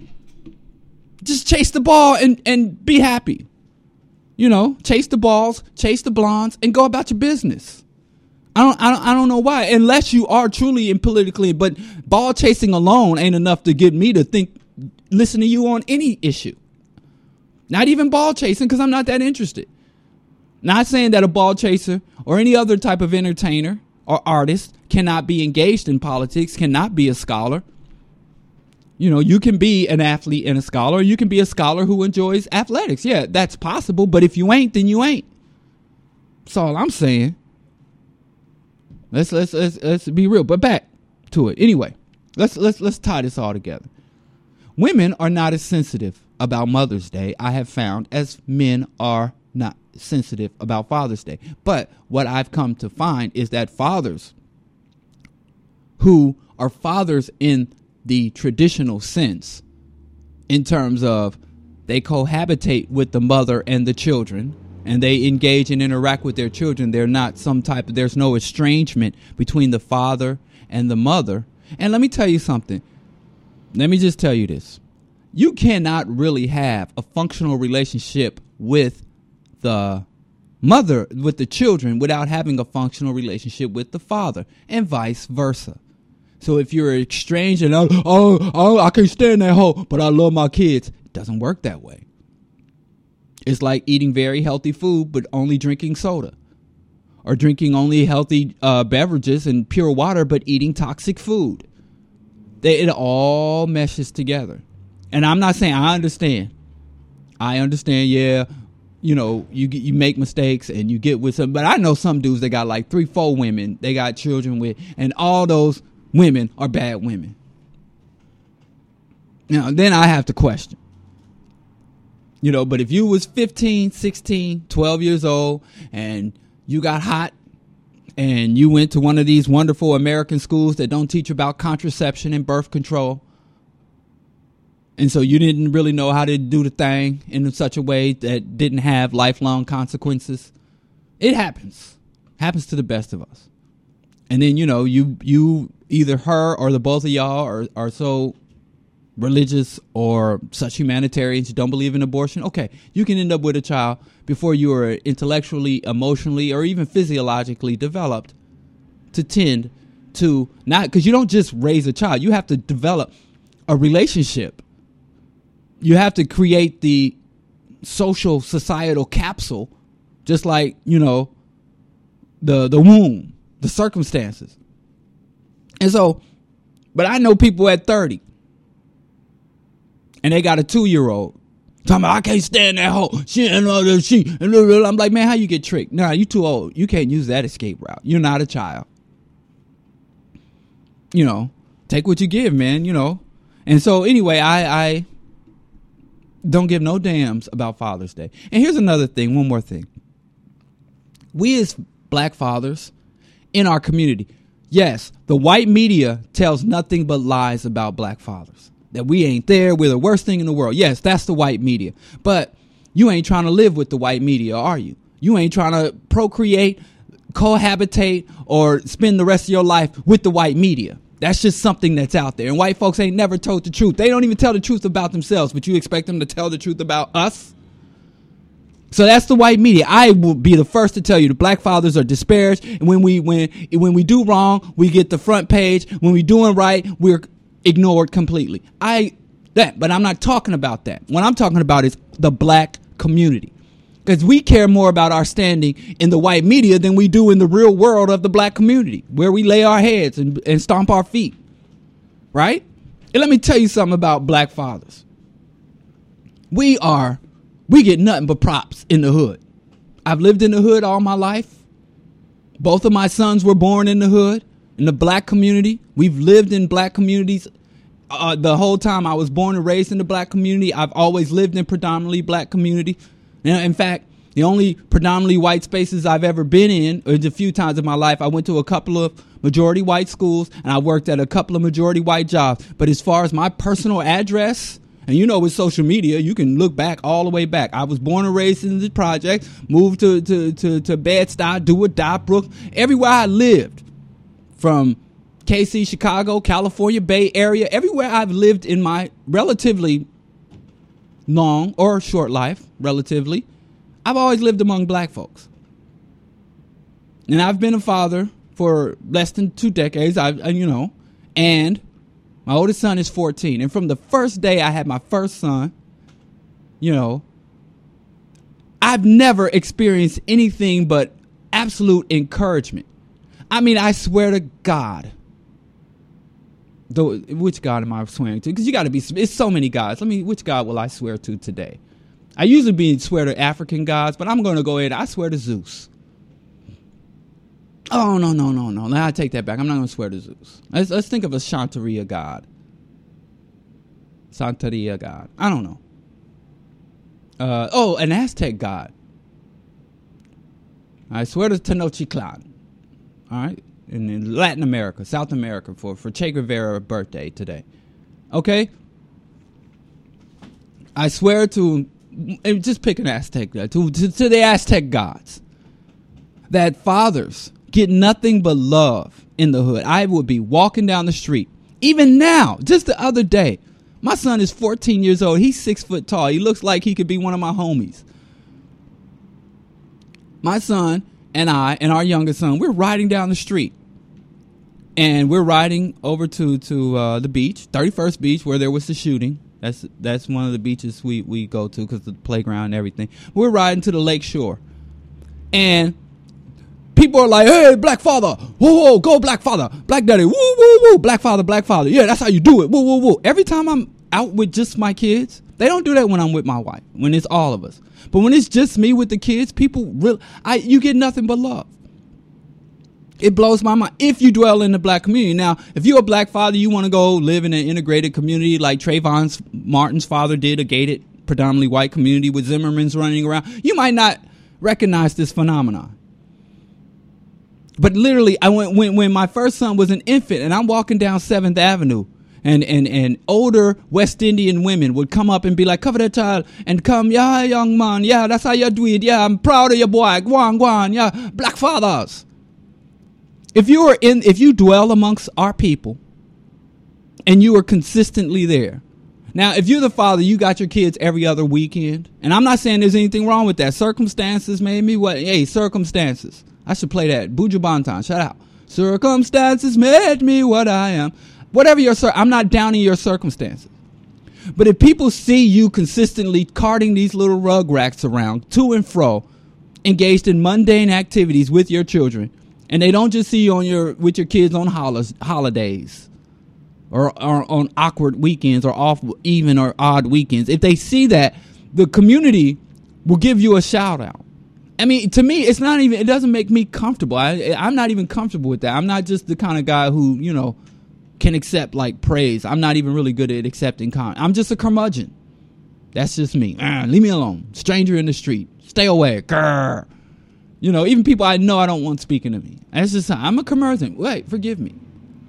Just chase the ball and be happy. You know, chase the balls, chase the blondes, and go about your business. I don't know why, unless you are truly and politically, but ball chasing alone ain't enough to get me to listen to you on any issue. Not even ball chasing, because I'm not that interested. Not saying that a ball chaser or any other type of entertainer or artist cannot be engaged in politics, cannot be a scholar. You know, you can be an athlete and a scholar. You can be a scholar who enjoys athletics. Yeah, that's possible. But if you ain't, then you ain't. That's all I'm saying. Let's be real. But back to it. Anyway, let's tie this all together. Women are not as sensitive about Mother's Day, I have found, as men are not sensitive about Father's Day. But what I've come to find is that fathers who are fathers in the traditional sense, in terms of they cohabitate with the mother and the children, and they engage and interact with their children, there's no estrangement between the father and the mother. And let me tell you something. Let me just tell you this. you cannot really have a functional relationship with the mother, with the children, without having a functional relationship with the father, and vice versa. So if you're estranged and I can't stand that hoe, but I love my kids, it doesn't work that way. It's like eating very healthy food, but only drinking soda, or drinking only healthy beverages and pure water, but eating toxic food. It all meshes together. And I'm not saying I understand. Yeah, you know, you make mistakes and you get with some, but I know some dudes that got like 3-4 women they got children with, and all those women are bad women. Now, then I have to question. You know, but if you was 15, 16, 12 years old and you got hot and you went to one of these wonderful American schools that don't teach about contraception and birth control, and so you didn't really know how to do the thing in such a way that didn't have lifelong consequences, it happens. Happens to the best of us. And then, you know, you either her or the both of y'all are so religious or such humanitarians, you don't believe in abortion. Okay, you can end up with a child before you are intellectually, emotionally, or even physiologically developed to tend to not, because you don't just raise a child, you have to develop a relationship. You have to create the social societal capsule, just like, you know, the womb, the circumstances. And so, but I know people at 30 and they got a 2-year-old talking about, I can't stand that hoe. I'm like, man, how you get tricked? Nah, you too old. You can't use that escape route. You're not a child. You know, take what you give, man, you know. And so anyway, I don't give no damns about Father's Day. And here's another thing, one more thing. We as black fathers in our community, yes, the white media tells nothing but lies about black fathers. That we ain't there, we're the worst thing in the world. Yes, that's the white media. But you ain't trying to live with the white media, are you? You ain't trying to procreate, cohabitate, or spend the rest of your life with the white media. That's just something that's out there. And white folks ain't never told the truth. They don't even tell the truth about themselves, but you expect them to tell the truth about us? So that's the white media. I will be the first to tell you the black fathers are disparaged. And when we do wrong, we get the front page. When we doing right, we're ignored completely. But I'm not talking about that. What I'm talking about is the black community. Because we care more about our standing in the white media than we do in the real world of the black community, where we lay our heads and stomp our feet. Right? And let me tell you something about black fathers. We get nothing but props in the hood. I've lived in the hood all my life. Both of my sons were born in the hood, in the black community. We've lived in black communities the whole time. I was born and raised in the black community. I've always lived in predominantly black community. And in fact, the only predominantly white spaces I've ever been in is a few times in my life. I went to a couple of majority white schools and I worked at a couple of majority white jobs. But as far as my personal address, and you know, with social media, you can look back all the way back. I was born and raised in the project, moved to Bed-Stuy, DeWitt, Brook, everywhere I lived, from KC, Chicago, California, Bay Area, everywhere I've lived in my relatively long or short life, relatively, I've always lived among black folks. And I've been a father for less than 2 decades, and my oldest son is 14. And from the first day I had my first son, I've never experienced anything but absolute encouragement. I mean, I swear to God. Which God am I swearing to? Because you got to be, it's so many gods. Which God will I swear to today? I usually swear to African gods, but I'm going to go ahead. I swear to Zeus. Oh, no. Now I take that back. I'm not going to swear to Zeus. Let's think of a Santeria god. Santeria god. I don't know. An Aztec god. I swear to Tenochtitlan. All right? In Latin America, South America, for Che Guevara's birthday today. Okay? I swear to, just pick an Aztec god, to the Aztec gods, that fathers get nothing but love in the hood. I would be walking down the street, even now, just the other day, My son is 14 years old. He's 6 foot tall. He looks like he could be one of my homies. My son and I and our youngest son, we're riding down the street. And we're riding over to the beach, 31st Beach, where there was the shooting. That's one of the beaches we go to because of the playground and everything. We're riding to the lake shore. And people are like, hey, Black Father. Whoa, whoa, go Black Father. Black Daddy. Woo, woo, woo. Black Father, Black Father. Yeah, that's how you do it. Woo, woo, woo. Every time I'm out with just my kids, they don't do that when I'm with my wife, when it's all of us. But when it's just me with the kids, people you get nothing but love. It blows my mind if you dwell in the black community. Now, if you're a black father, you want to go live in an integrated community like Trayvon Martin's father did, a gated, predominantly white community with Zimmermans running around. You might not recognize this phenomenon. But literally, when my first son was an infant and I'm walking down 7th Avenue and older West Indian women would come up and be like, cover that child and come, yeah, young man, yeah, that's how you do it. Yeah, I'm proud of your boy. Go on, yeah, black fathers. If you dwell amongst our people and you are consistently there. Now, if you're the father, you got your kids every other weekend. And I'm not saying there's anything wrong with that. Circumstances made me what? Hey, circumstances. I should play that. Buju Banton, shout out. Circumstances made me what I am. Whatever I'm not downing your circumstances. But if people see you consistently carting these little rug racks around to and fro, engaged in mundane activities with your children, and they don't just see you with your kids on holidays or on awkward weekends or off even or odd weekends. If they see that, the community will give you a shout out. I mean, to me, it doesn't make me comfortable. I'm not even comfortable with that. I'm not just the kind of guy who, can accept like praise. I'm not even really good at accepting I'm just a curmudgeon. That's just me. Leave me alone. Stranger in the street. Stay away. Grr. Even people I know I don't want speaking to me. That's just I'm a curmudgeon. Wait, forgive me.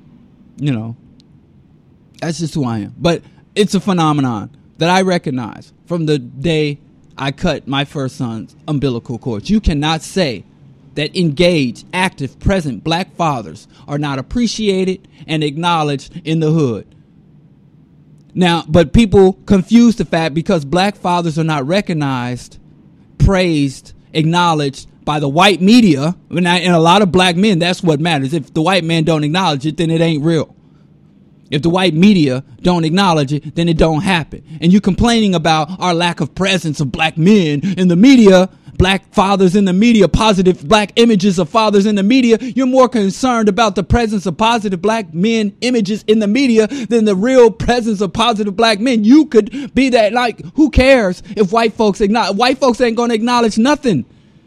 That's just who I am. But it's a phenomenon that I recognize from the day I cut my first son's umbilical cords. You cannot say that engaged, active, present black fathers are not appreciated and acknowledged in the hood. Now, but people confuse the fact because black fathers are not recognized, praised, acknowledged by the white media, and a lot of black men, that's what matters. If the white man don't acknowledge it, then it ain't real. If the white media don't acknowledge it, then it don't happen. And you complaining about our lack of presence of black men in the media, black fathers in the media, positive black images of fathers in the media. You're more concerned about the presence of positive black men images in the media than the real presence of positive black men. You could be that, like, who cares if white folks ain't going to acknowledge nothing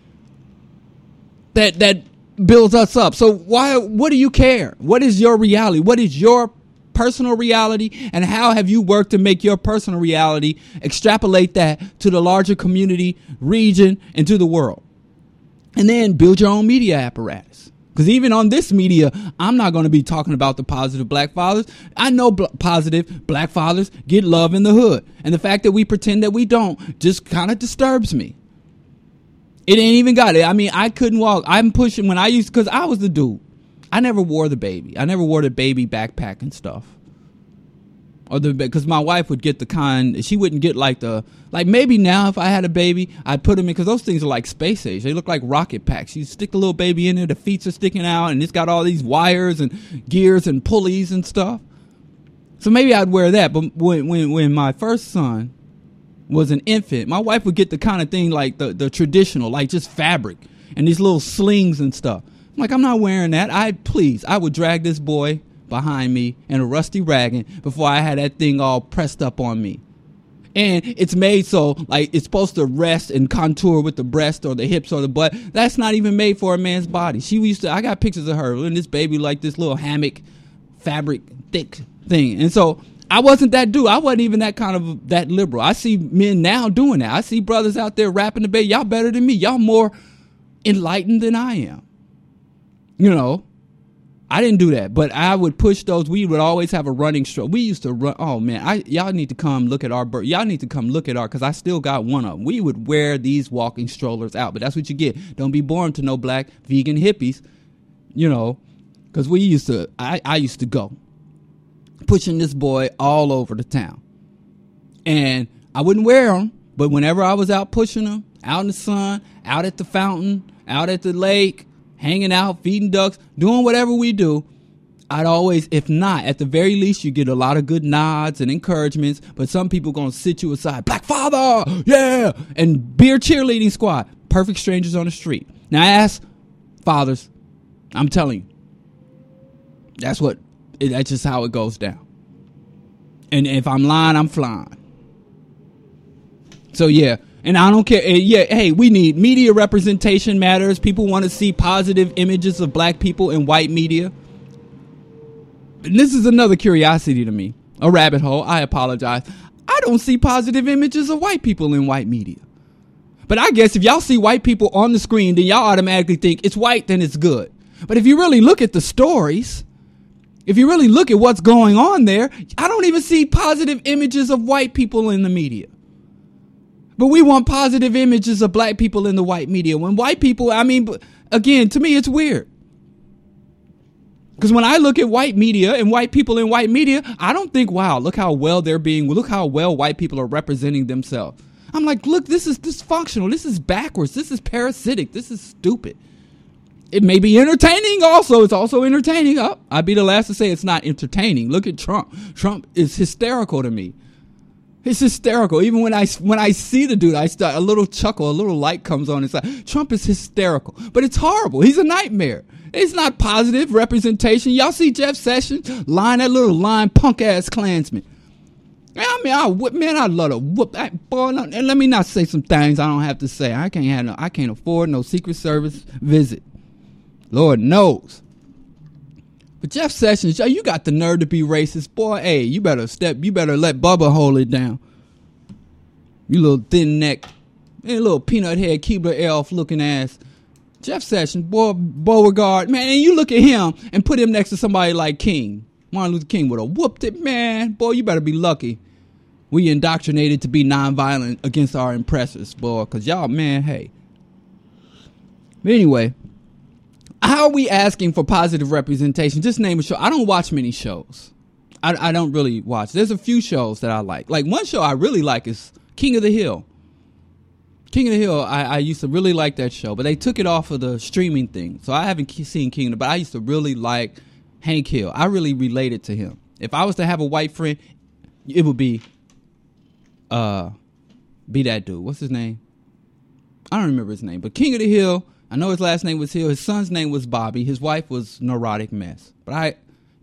that builds us up. So what do you care? What is your reality? What is your personal reality, and how have you worked to make your personal reality extrapolate that to the larger community, region, and to the world? And then build your own media apparatus. Because even on this media, I'm not going to be talking about the positive black fathers. I know positive black fathers get love in the hood. And the fact that we pretend that we don't just kind of disturbs me. It ain't even got it. I mean, I couldn't walk. I'm pushing because I was the dude. I never wore the baby. I never wore the baby backpack and stuff. Because my wife would get the kind, she wouldn't get like maybe now if I had a baby, I'd put them in, because those things are like space age. They look like rocket packs. You stick the little baby in there, the feet are sticking out, and it's got all these wires and gears and pulleys and stuff. So maybe I'd wear that. But when my first son was an infant, my wife would get the kind of thing like the traditional, like just fabric and these little slings and stuff. I'm like, I'm not wearing that. I would drag this boy behind me in a rusty wagon before I had that thing all pressed up on me. And it's made so like it's supposed to rest and contour with the breast or the hips or the butt. That's not even made for a man's body. I got pictures of her and this baby like this little hammock fabric thick thing. And so I wasn't that dude. I wasn't even that liberal. I see men now doing that. I see brothers out there rapping the baby. Y'all better than me. Y'all more enlightened than I am. I didn't do that, but I would push those. We would always have a running stroll. We used to run. Oh man, y'all need to come look at our bird. Y'all need to come look at because I still got one of them. We would wear these walking strollers out, but that's what you get. Don't be born to no black vegan hippies, because I used to go pushing this boy all over the town. And I wouldn't wear them, but whenever I was out pushing them, out in the sun, out at the fountain, out at the lake, hanging out, feeding ducks, doing whatever we do, I'd always, if not, at the very least, you get a lot of good nods and encouragements, but some people going to sit you aside. Black father, yeah, and beer cheerleading squad, perfect strangers on the street. Now, I ask fathers, I'm telling you, that's just how it goes down. And if I'm lying, I'm flying. So, yeah. And I don't care. Yeah, hey, we need media representation matters. People want to see positive images of black people in white media. And this is another curiosity to me. A rabbit hole. I apologize. I don't see positive images of white people in white media. But I guess if y'all see white people on the screen, then y'all automatically think it's white, then it's good. But if you really look at the stories, if you really look at what's going on there, I don't even see positive images of white people in the media. But we want positive images of black people in the white media. When white people, again, to me, it's weird. Because when I look at white media and white people in white media, I don't think, wow, look how well white people are representing themselves. I'm like, look, this is dysfunctional. This is backwards. This is parasitic. This is stupid. It may be entertaining also. It's also entertaining. Oh, I'd be the last to say it's not entertaining. Look at Trump. Trump is hysterical to me. It's hysterical. Even when I see the dude, I start a little chuckle, a little light comes on inside. Trump is hysterical, but it's horrible. He's a nightmare. It's not positive representation. Y'all see Jeff Sessions that little lying punk ass Klansman. I'd love to whoop that boy. And let me not say some things I don't have to say. I can't afford no Secret Service visit. Lord knows. But Jeff Sessions, you got the nerve to be racist, boy. Hey, you better let Bubba hold it down. You little thin neck, and little peanut head Keebler elf looking ass. Jeff Sessions, boy, Beauregard, man, and you look at him and put him next to somebody like King. Martin Luther King would have whooped it, man. Boy, you better be lucky. We indoctrinated to be nonviolent against our oppressors, boy, because y'all, man, hey. But anyway, how are we asking for positive representation? Just name a show. I don't watch many shows. I don't really watch. There's a few shows that I like. Like one show I really like is King of the Hill. King of the Hill, I used to really like that show, but they took it off of the streaming thing. So I haven't seen King of the, but I used to really like Hank Hill. I really related to him. If I was to have a white friend, it would be that dude. What's his name? I don't remember his name, but King of the Hill, I know his last name was Hill. His son's name was Bobby. His wife was Neurotic Mess. But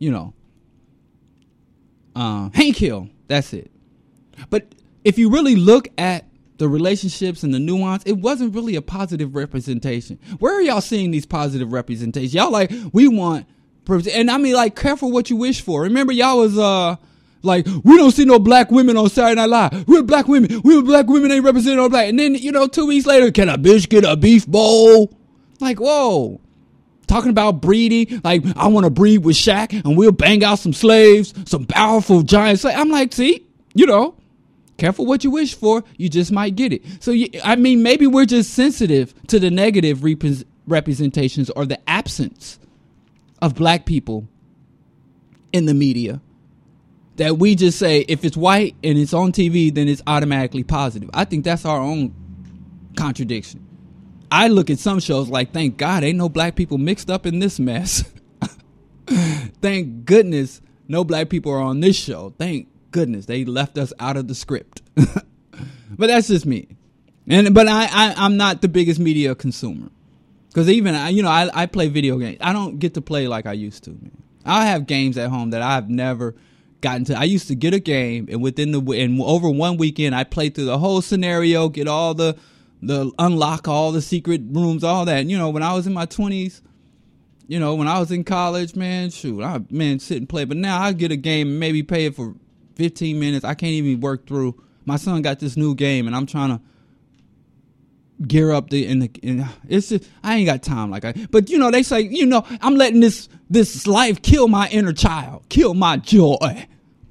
Hank Hill, that's it. But if you really look at the relationships and the nuance, it wasn't really a positive representation. Where are y'all seeing these positive representations? Y'all like, we want, and I mean, like, careful what you wish for. Remember, y'all was like, we don't see no black women on Saturday Night Live. We're black women ain't representing no black. And then, 2 weeks later, can a bitch get a beef bowl? Like, whoa. Talking about breeding, like, I want to breed with Shaq and we'll bang out some slaves, some powerful giant slaves. I'm like, see, careful what you wish for, you just might get it. So, maybe we're just sensitive to the negative representations or the absence of black people in the media. That we just say, if it's white and it's on TV, then it's automatically positive. I think that's our own contradiction. I look at some shows like, thank God, ain't no black people mixed up in this mess. Thank goodness no black people are on this show. Thank goodness they left us out of the script. But that's just me. But I'm not the biggest media consumer. Because even, I play video games. I don't get to play like I used to, man. I have games at home that I've never gotten to. I used to get a game, and over one weekend, I played through the whole scenario, get all the unlock all the secret rooms, all that. When I was in my 20s, when I was in college, man, sit and play. But now I get a game and maybe pay it for 15 minutes. I can't even work through. My son got this new game, and I'm trying to gear up it's just, I ain't got time like that. But they say, I'm letting this life kill my inner child, kill my joy.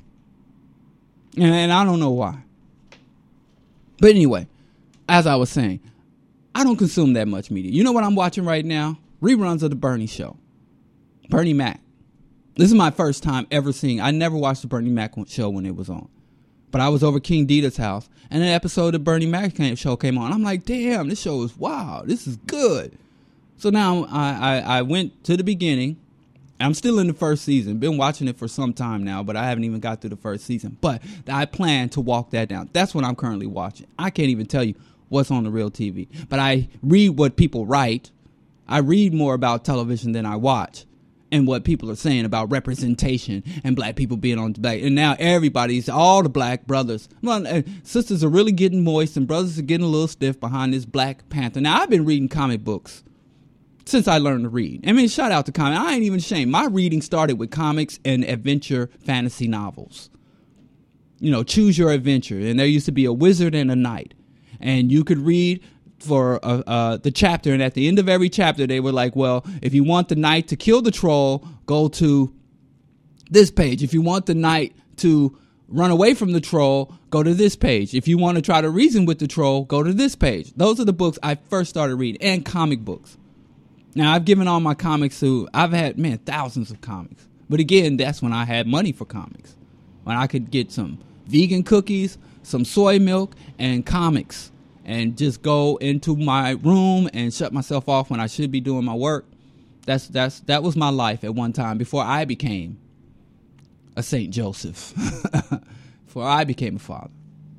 And I don't know why. But anyway, as I was saying, I don't consume that much media. You know what I'm watching right now? Reruns of the Bernie show. Bernie Mac. This is my first time ever seeing. I never watched the Bernie Mac show when it was on. But I was over King Dita's house, and an episode of Bernie Mac show came on. I'm like, damn, this show is wow. This is good. So now I went to the beginning. I'm still in the first season. Been watching it for some time now, but I haven't even got through the first season. But I plan to walk that down. That's what I'm currently watching. I can't even tell you what's on the real TV. But I read what people write. I read more about television than I watch. And what people are saying about representation and black people being on debate. And now all the black brothers, sisters are really getting moist and brothers are getting a little stiff behind this Black Panther. Now, I've been reading comic books since I learned to read. I mean, shout out to comics. I ain't even ashamed. My reading started with comics and adventure fantasy novels. You know, choose your adventure. And there used to be a wizard and a knight. And you could read for the chapter, and at the end of every chapter they were like, well, if you want the knight to kill the troll, go to this page. If you want the knight to run away from the troll, go to this page. If you want to try to reason with the troll, go to this page. Those are the books I first started reading, and comic books. Now, I've given all my comics to, I've had, thousands of comics. But again, that's when I had money for comics. When I could get some vegan cookies, some soy milk, and comics. And just go into my room and shut myself off when I should be doing my work. That was my life at one time before I became a Saint Joseph. Before I became a father.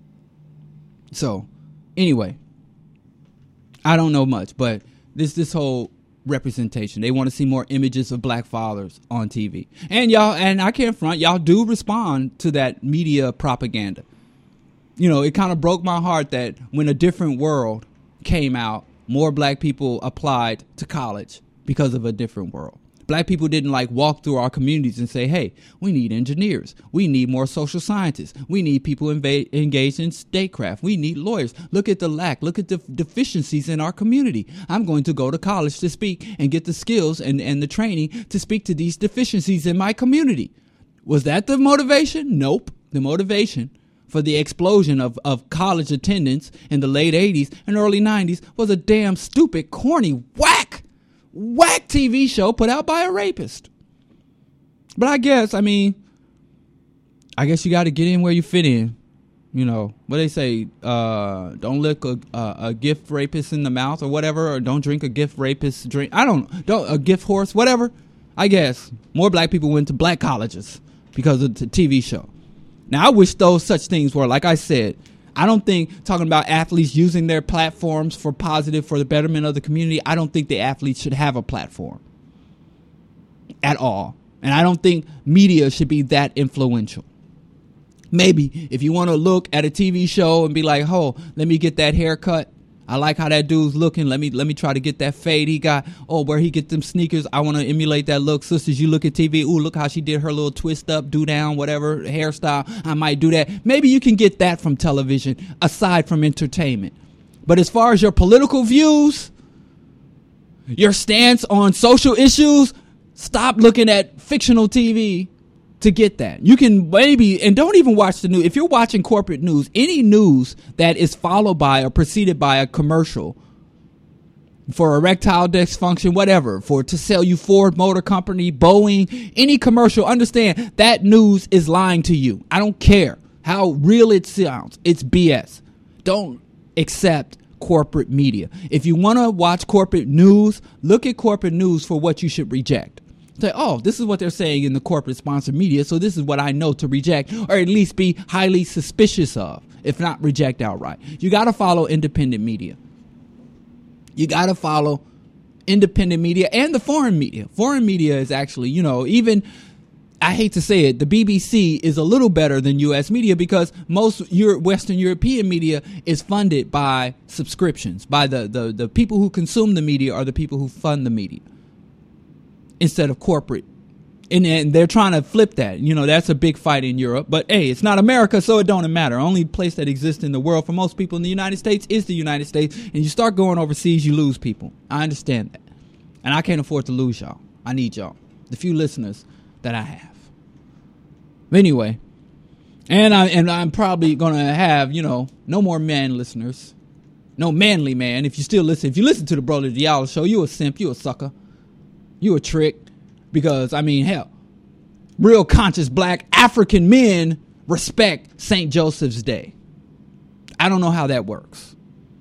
So, anyway, I don't know much, but this whole representation, they want to see more images of black fathers on TV. And I can't front, y'all do respond to that media propaganda. You know, it kind of broke my heart that when A Different World came out, more black people applied to college because of A Different World. Black people didn't walk through our communities and say, hey, we need engineers. We need more social scientists. We need people engaged in statecraft. We need lawyers. Look at the lack. Look at the deficiencies in our community. I'm going to go to college to speak and get the skills and the training to speak to these deficiencies in my community. Was that the motivation? Nope. The motivation for the explosion of college attendance in the late 80s and early 90s was a damn stupid, corny, whack TV show put out by a rapist. But I guess you got to get in where you fit in. You know, what they say, don't lick a gift rapist in the mouth or whatever, or don't drink a gift rapist drink. A gift horse, whatever. I guess more black people went to black colleges because of the TV show. Now, I wish those such things were, like I said, I don't think talking about athletes using their platforms for the betterment of the community, I don't think the athletes should have a platform at all. And I don't think media should be that influential. Maybe if you want to look at a TV show and be like, oh, let me get that haircut. I like how that dude's looking. Let me try to get that fade he got. Oh, where he get them sneakers. I want to emulate that look. Sisters, you look at TV. Ooh, look how she did her little twist up, do down, whatever, hairstyle. I might do that. Maybe you can get that from television aside from entertainment. But as far as your political views, your stance on social issues, stop looking at fictional TV to get that. You can and don't even watch the news. If you're watching corporate news, any news that is followed by or preceded by a commercial for erectile dysfunction, whatever, to sell you Ford Motor Company, Boeing, any commercial, understand that news is lying to you. I don't care how real it sounds. It's BS. Don't accept corporate media. If you want to watch corporate news, look at corporate news for what you should reject. Say, oh, this is what they're saying in the corporate sponsored media, so this is what I know to reject, or at least be highly suspicious of, if not reject outright. You got to follow independent media. You got to follow independent media and the foreign media. Foreign media is actually, even, I hate to say it, the BBC is a little better than U.S. media because most Western European media is funded by subscriptions, by the people who consume the media are the people who fund the media, instead of corporate. And they're trying to flip that. That's a big fight in Europe. But, hey, it's not America, so it don't matter. Only place that exists in the world for most people in the United States is the United States. And you start going overseas, you lose people. I understand that. And I can't afford to lose y'all. I need y'all. The few listeners that I have. But anyway, and I'm probably going to have, no more man listeners. No manly man. If you listen to the Brother Diallo show, you a simp, you a sucker. You a trick, because, hell, real conscious black African men respect St. Joseph's Day. I don't know how that works.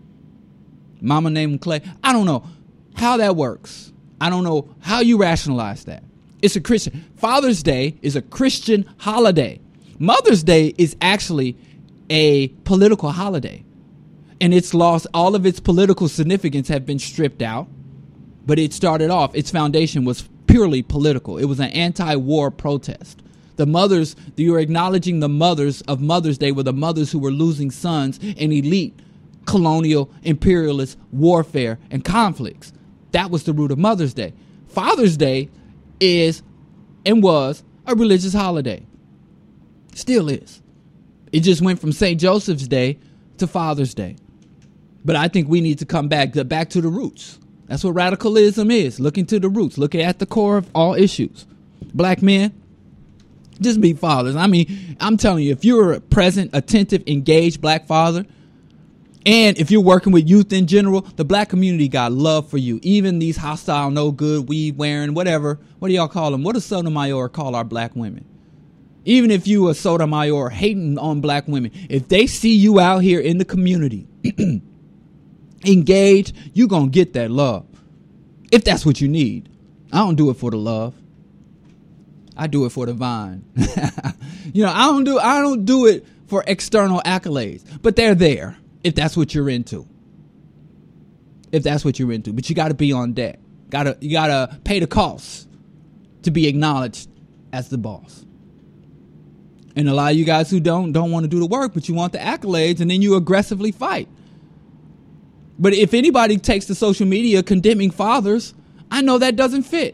Mama named him Clay. I don't know how that works. I don't know how you rationalize that. It's a Christian. Father's Day is a Christian holiday. Mother's Day is actually a political holiday. And it's lost, all of its political significance have been stripped out. But it started off, its foundation was purely political. It was an anti-war protest. The mothers, you were acknowledging the mothers of Mother's Day were the mothers who were losing sons in elite colonial imperialist warfare and conflicts. That was the root of Mother's Day. Father's Day is and was a religious holiday. Still is. It just went from St. Joseph's Day to Father's Day. But I think we need to come back to the roots. That's what radicalism is. Looking to the roots. Looking at the core of all issues. Black men, just be fathers. I mean, I'm telling you, if you're a present, attentive, engaged black father, and if you're working with youth in general, the black community got love for you. Even these hostile, no good, weed wearing, whatever. What do y'all call them? What does Sotomayor call our black women? Even if you a Sotomayor hating on black women, if they see you out here in the community, engaged, you're going to get that love. If that's what you need. I don't do it for the love. I do it for the vine. I don't do it for external accolades, but they're there. If that's what you're into. But you got to be on deck. You got to pay the cost to be acknowledged as the boss. And a lot of you guys who don't want to do the work, but you want the accolades, and then you aggressively fight. But if anybody takes to social media condemning fathers, I know that doesn't fit.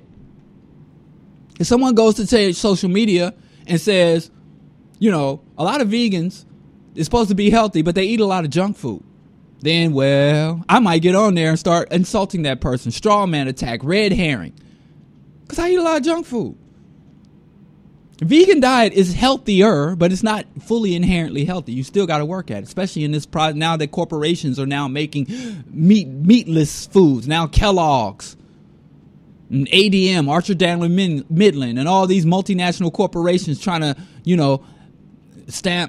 If someone goes to social media and says, a lot of vegans, it's supposed to be healthy, but they eat a lot of junk food. Then, well, I might get on there and start insulting that person. Straw man attack, red herring. Because I eat a lot of junk food. Vegan diet is healthier, but it's not fully inherently healthy. You still got to work at it, especially in this product now that corporations are now making meatless foods. Now Kellogg's, and ADM, Archer Daniels Midland, and all these multinational corporations trying to, stamp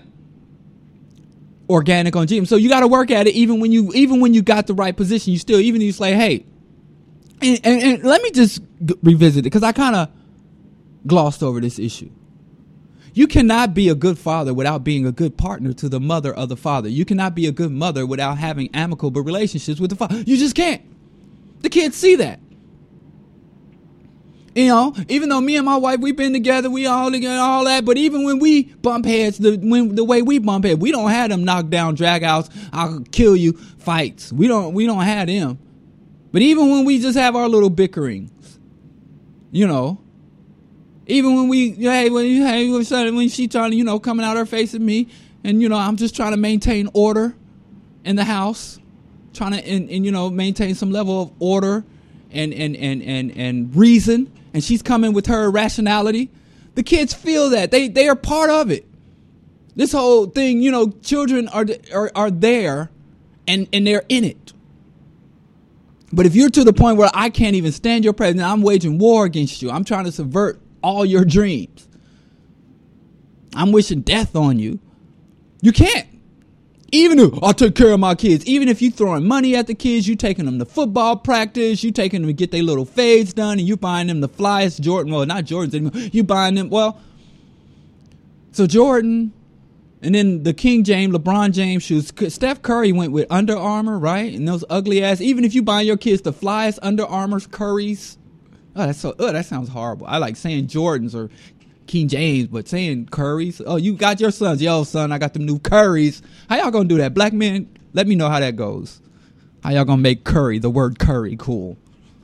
organic on GM. So you got to work at it even when you got the right position. You still, even if you say, hey, and let me just revisit it because I kind of glossed over this issue. You cannot be a good father without being a good partner to the mother of the father. You cannot be a good mother without having amicable relationships with the father. You just can't. The kids see that. Even though me and my wife, we've been together, we all together, all that. But even when we bump heads, the way we bump heads, we don't have them knockdown, drag outs, I'll kill you fights. We don't have them. But even when we just have our little bickerings, even when when she trying to, coming out her face at me, and I'm just trying to maintain order in the house, trying to and maintain some level of order and reason. And she's coming with her rationality. The kids feel that they are part of it. This whole thing, children are there and they're in it. But if you're to the point where I can't even stand your presence, I'm waging war against you. I'm trying to subvert all your dreams. I'm wishing death on you. You can't. Even if I'll take care of my kids, even if you throwing money at the kids, you taking them to football practice, you taking them to get their little fades done, and you buying them the flyest Jordan, well, not Jordans anymore, you buying them, so Jordan, and then the King James, LeBron James shoes. Steph Curry went with Under Armour, right? And those ugly ass, even if you buying your kids the flyest Under Armour's, Curry's, that sounds horrible. I like saying Jordans or King James, but saying Curry's. Oh, you got your sons. Yo, son, I got them new Curry's. How y'all gonna do that? Black men, let me know how that goes. How y'all gonna make curry, the word curry, cool?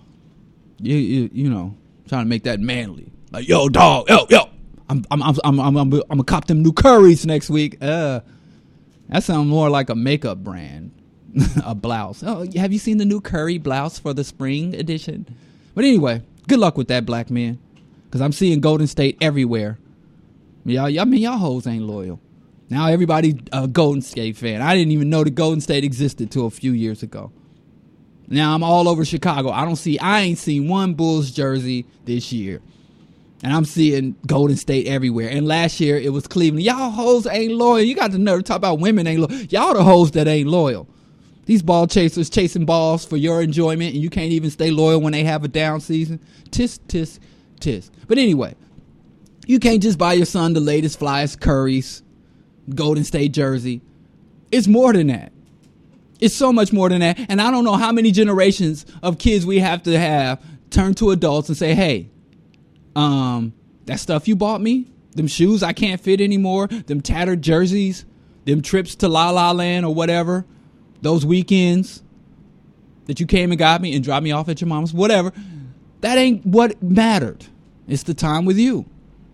Trying to make that manly. Like, yo, dog, yo. I'm gonna cop them new Curry's next week. That sounds more like a makeup brand. A blouse. Oh, have you seen the new Curry blouse for the spring edition? But anyway, good luck with that, black men. Because I'm seeing Golden State everywhere. Y'all hoes ain't loyal. Now everybody a Golden State fan. I didn't even know the Golden State existed till a few years ago. Now I'm all over Chicago. I ain't seen one Bulls jersey this year. And I'm seeing Golden State everywhere. And last year it was Cleveland. Y'all hoes ain't loyal. You got the nerve to talk about women ain't loyal. Y'all the hoes that ain't loyal. These ball chasers chasing balls for your enjoyment, and you can't even stay loyal when they have a down season. Tisk, tisk, tisk. But anyway, you can't just buy your son the latest flyest Curry's Golden State jersey. It's more than that. It's so much more than that. And I don't know how many generations of kids we have turn to adults and say, hey, that stuff you bought me, them shoes I can't fit anymore, them tattered jerseys, them trips to La La Land or whatever, those weekends that you came and got me and dropped me off at your mom's, whatever, that ain't what mattered. It's the time with you.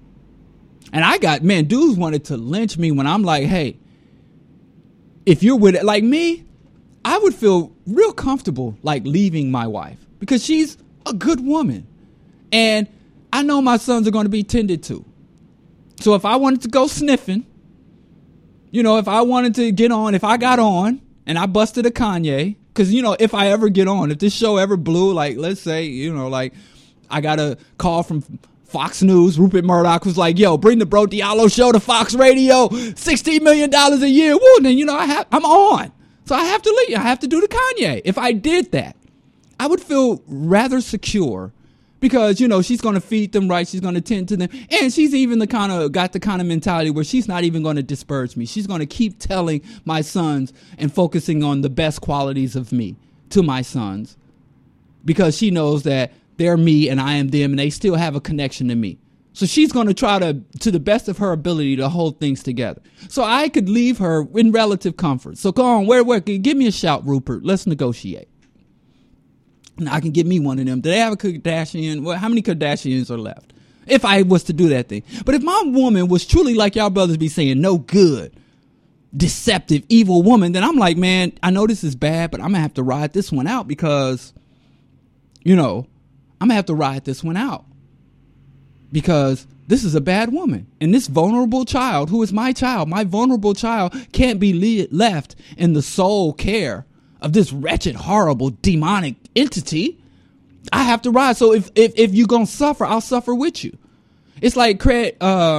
And dudes wanted to lynch me when I'm like, hey, if you're with it, like me, I would feel real comfortable like leaving my wife because she's a good woman. And I know my sons are going to be tended to. So if I wanted to go sniffing, if I wanted to get on, if I got on and I busted a Kanye, because, if I ever get on, if this show ever blew, like, let's say, like I got a call from Fox News, Rupert Murdoch was like, yo, bring the Bro Diallo show to Fox Radio, $16 million a year. Woo, then, I'm on. So I have to leave. I have to do the Kanye. If I did that, I would feel rather secure because, she's going to feed them right. She's going to tend to them. And she's even got the kind of mentality where she's not even going to disparage me. She's going to keep telling my sons and focusing on the best qualities of me to my sons because she knows that they're me and I am them and they still have a connection to me. So she's going to try to the best of her ability, to hold things together. So I could leave her in relative comfort. So go on, where, give me a shout, Rupert. Let's negotiate. Now I can get me one of them. Do they have a Kardashian? Well, how many Kardashians are left? If I was to do that thing. But if my woman was truly like y'all brothers be saying, no good, deceptive, evil woman, then I'm like, man, I know this is bad, but I'm going to have to ride this one out because, I'm going to have to ride this one out. Because this is a bad woman. And this vulnerable child, who is my child, my vulnerable child, can't be left in the sole care of this wretched, horrible, demonic entity. I have to ride. So if you're going to suffer, I'll suffer with you. It's like Chris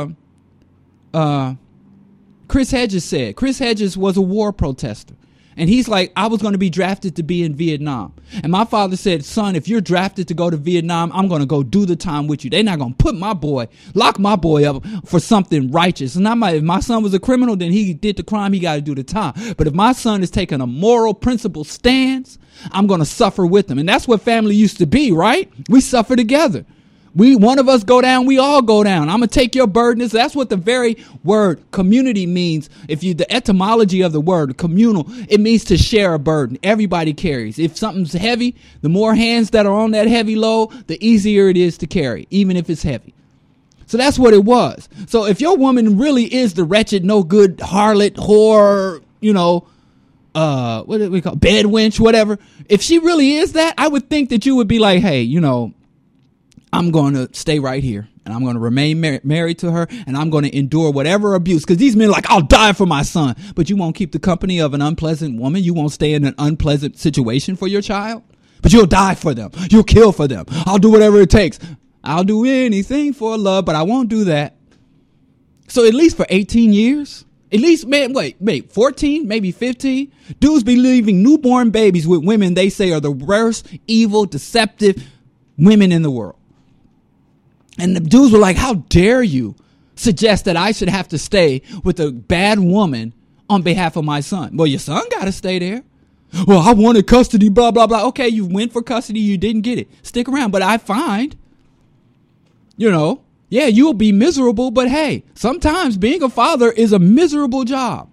Hedges said. Chris Hedges was a war protester. And he's like, I was going to be drafted to be in Vietnam. And my father said, son, if you're drafted to go to Vietnam, I'm going to go do the time with you. They're not going to lock my boy up for something righteous. And if my son was a criminal, then he did the crime. He got to do the time. But if my son is taking a moral principle stance, I'm going to suffer with him. And that's what family used to be, right? We suffer together. One of us go down, we all go down. I'm going to take your burden. That's what the very word community means. The etymology of the word communal, it means to share a burden. Everybody carries. If something's heavy, the more hands that are on that heavy load, the easier it is to carry, even if it's heavy. So that's what it was. So if your woman really is the wretched, no good harlot, whore, what do we call bed wench, whatever. If she really is that, I would think that you would be like, hey, I'm going to stay right here and I'm going to remain married to her and I'm going to endure whatever abuse. Because these men are like, I'll die for my son. But you won't keep the company of an unpleasant woman. You won't stay in an unpleasant situation for your child. But you'll die for them. You'll kill for them. I'll do whatever it takes. I'll do anything for love, but I won't do that. So at least for 18 years, at least, man, wait, 14, maybe 15. Dudes be leaving newborn babies with women they say are the worst, evil, deceptive women in the world. And the dudes were like, how dare you suggest that I should have to stay with a bad woman on behalf of my son? Well, your son got to stay there. Well, I wanted custody, blah, blah, blah. Okay, you went for custody. You didn't get it. Stick around. But I find, yeah, you'll be miserable. But hey, sometimes being a father is a miserable job.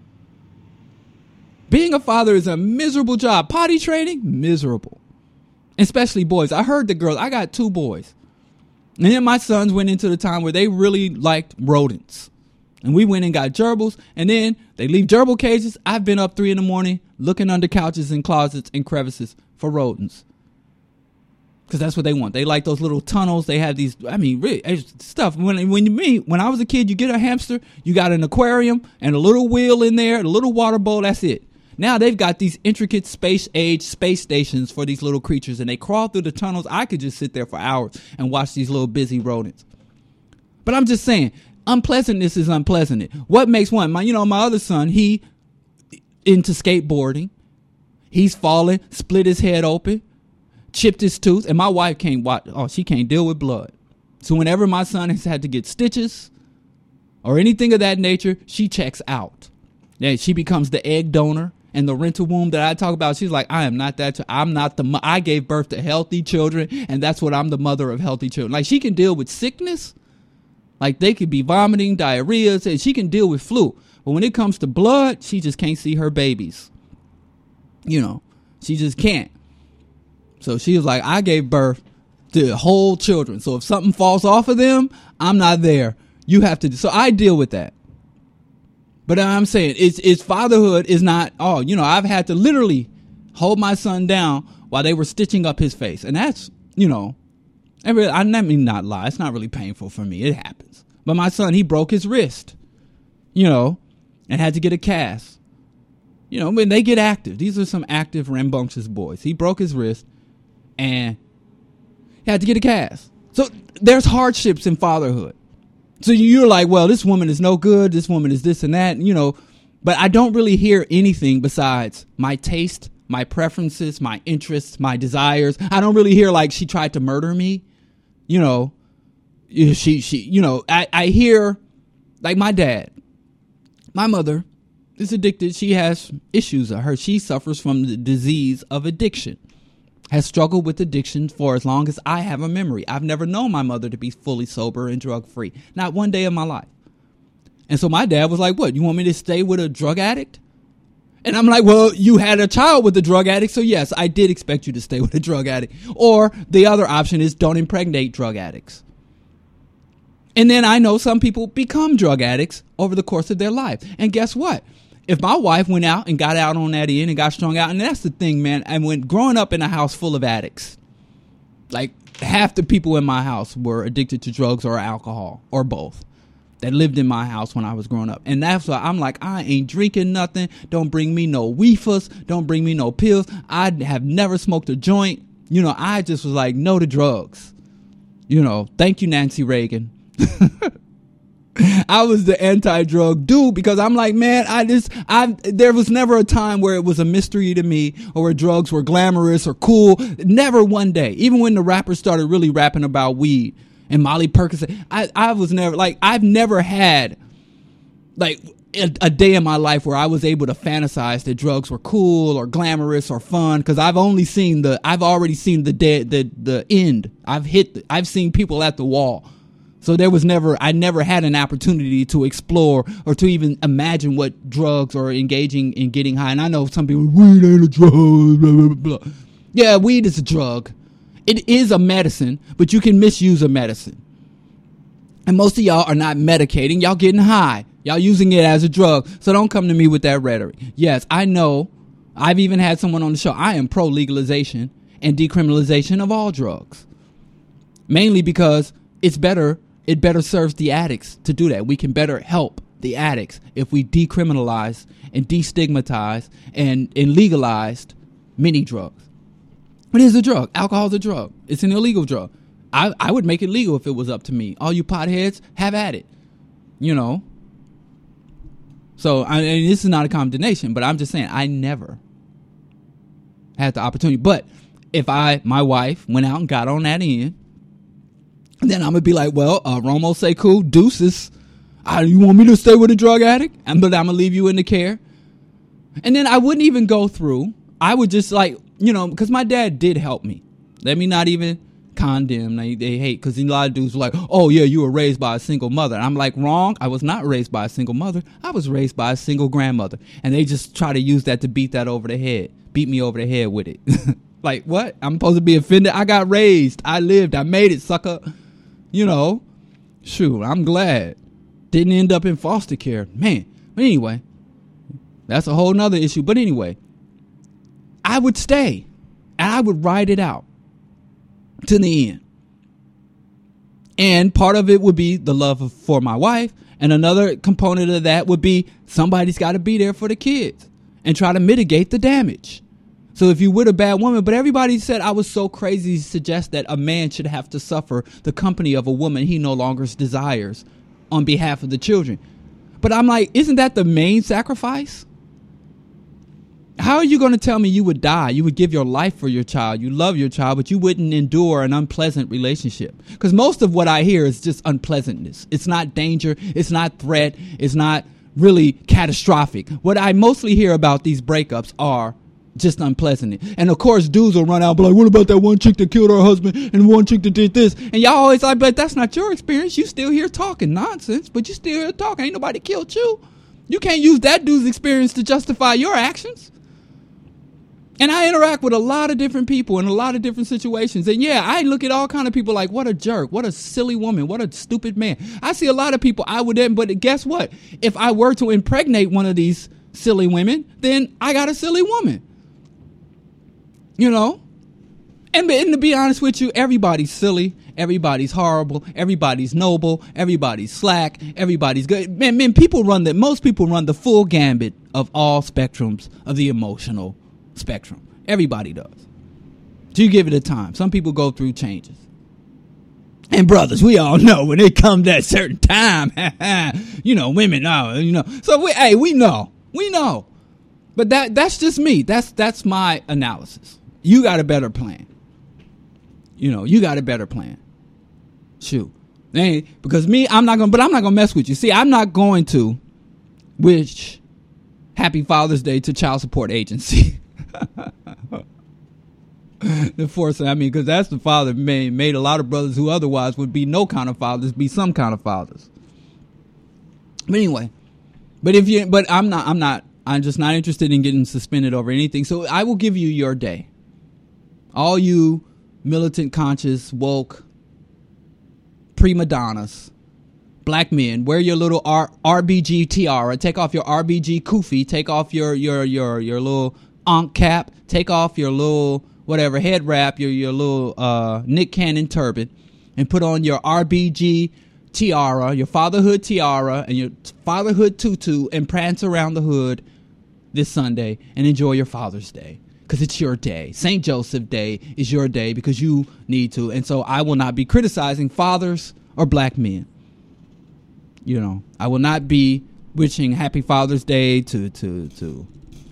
Being a father is a miserable job. Potty training, miserable. Especially boys. I heard the girls. I got 2 boys. And then my sons went into the time where they really liked rodents. And we went and got gerbils. And then they leave gerbil cages. I've been up 3 a.m. looking under couches and closets and crevices for rodents. Because that's what they want. They like those little tunnels. They have these, really, stuff. When I was a kid, you get a hamster, you got an aquarium and a little wheel in there, a little water bowl, that's it. Now they've got these intricate space stations for these little creatures, and they crawl through the tunnels. I could just sit there for hours and watch these little busy rodents. But I'm just saying, unpleasantness is unpleasant. What makes one? My other son, he into skateboarding. He's fallen, split his head open, chipped his tooth, and my wife can't watch. Oh, she can't deal with blood. So whenever my son has had to get stitches or anything of that nature, she checks out. Yeah, she becomes the egg donor and the rental womb that I talk about. She's like, I am not that. I'm not the. I gave birth to healthy children, and that's what I'm the mother of healthy children. Like, she can deal with sickness. Like, they could be vomiting, diarrhea, and she can deal with flu. But when it comes to blood, she just can't see her babies. She just can't. So she was like, I gave birth to whole children. So if something falls off of them, I'm not there. You have to. So I deal with that. But I'm saying it's fatherhood is not. I've had to literally hold my son down while they were stitching up his face. And that's, I mean, not lie. It's not really painful for me. It happens. But my son, he broke his wrist, and had to get a cast. When they get active, these are some active, rambunctious boys. He broke his wrist and he had to get a cast. So there's hardships in fatherhood. So you're like, well, this woman is no good. This woman is this and that, but I don't really hear anything besides my taste, my preferences, my interests, my desires. I don't really hear like she tried to murder me. I hear like my dad, my mother is addicted. She has issues of her. She suffers from the disease of addiction. Has struggled with addiction for as long as I have a memory. I've never known my mother to be fully sober and drug free. Not one day of my life. And so my dad was like, what, you want me to stay with a drug addict? And I'm like, well, you had a child with a drug addict. So yes, I did expect you to stay with a drug addict. Or the other option is don't impregnate drug addicts. And then I know some people become drug addicts over the course of their life. And guess what? If my wife went out and got out on that end and got strung out, and that's the thing, man. And when growing up in a house full of addicts, like half the people in my house were addicted to drugs or alcohol or both that lived in my house when I was growing up. And that's why I'm like, I ain't drinking nothing. Don't bring me no weefers. Don't bring me no pills. I have never smoked a joint. I just was like, no to drugs. Thank you, Nancy Reagan. I was the anti-drug dude because I'm like, man, there was never a time where it was a mystery to me or where drugs were glamorous or cool. Never one day. Even when the rappers started really rapping about weed and Molly Percocet, I was never like, I've never had like a day in my life where I was able to fantasize that drugs were cool or glamorous or fun. Cause I've already seen the end. I've seen people at the wall. So I never had an opportunity to explore or to even imagine what drugs or engaging in getting high. And I know some people, weed ain't a drug, blah, blah, blah. Yeah, weed is a drug. It is a medicine, but you can misuse a medicine. And most of y'all are not medicating. Y'all getting high. Y'all using it as a drug. So don't come to me with that rhetoric. Yes, I know. I've even had someone on the show. I am pro legalization and decriminalization of all drugs. Mainly because it better serves the addicts to do that. We can better help the addicts if we decriminalize and destigmatize and legalized many drugs. It is a drug. Alcohol is a drug. It's an illegal drug. I would make it legal if it was up to me. All you potheads, have at it. So this is not a condemnation, but I'm just saying I never had the opportunity. But if my wife went out and got on that end, then I'm going to be like, well, Romo say cool, deuces. You want me to stay with a drug addict? But I'm going to leave you in the care. And then I wouldn't even go through. I would just like, because my dad did help me. Let me not even condemn. They hate because a lot of dudes were like, oh, yeah, you were raised by a single mother. And I'm like, wrong. I was not raised by a single mother. I was raised by a single grandmother. And they just try to use that to beat me over the head with it. Like, what? I'm supposed to be offended? I got raised. I lived. I made it, sucker. Shoot, I'm glad. Didn't end up in foster care. Man. But anyway, that's a whole nother issue. But anyway, I would stay and I would ride it out to the end. And part of it would be the love for my wife. And another component of that would be somebody's got to be there for the kids and try to mitigate the damage. So if you with a bad woman, but everybody said I was so crazy to suggest that a man should have to suffer the company of a woman he no longer desires on behalf of the children. But I'm like, isn't that the main sacrifice? How are you going to tell me you would die? You would give your life for your child. You love your child, but you wouldn't endure an unpleasant relationship. Because most of what I hear is just unpleasantness. It's not danger. It's not threat. It's not really catastrophic. What I mostly hear about these breakups are just unpleasant. And of course, dudes will run out and be like, what about that one chick that killed her husband and one chick that did this? And y'all always like, but that's not your experience. You still here talking nonsense, but you still here talking. Ain't nobody killed you. You can't use that dude's experience to justify your actions. And I interact with a lot of different people in a lot of different situations. And yeah, I look at all kind of people like, what a jerk, what a silly woman, what a stupid man. I see a lot of people I would, but guess what? If I were to impregnate one of these silly women, then I got a silly woman. You know? And to be honest with you, everybody's silly. Everybody's horrible. Everybody's noble. Everybody's slack. Everybody's good. Man, most people run the full gambit of all spectrums of the emotional spectrum. Everybody does. So you give it a time. Some people go through changes. And brothers, we all know when it comes that certain time, women know, So we know. But that's just me. That's my analysis. You got a better plan. You got a better plan. Shoot. Because I'm not gonna mess with you. See, I'm not going to wish Happy Father's Day to child support agency. Because that's the father made a lot of brothers who otherwise would be no kind of fathers be some kind of fathers. But anyway, I'm just not interested in getting suspended over anything. So I will give you your day. All you militant, conscious, woke, prima donnas, black men, wear your little RBG tiara, take off your RBG kufi, take off your little Ankh cap, take off your little whatever head wrap, your little Nick Cannon turban, and put on your RBG tiara, your fatherhood tiara, and your fatherhood tutu, and prance around the hood this Sunday and enjoy your Father's Day. Because it's your day. St. Joseph Day is your day because you need to. And so I will not be criticizing fathers or black men. I will not be wishing Happy Father's Day to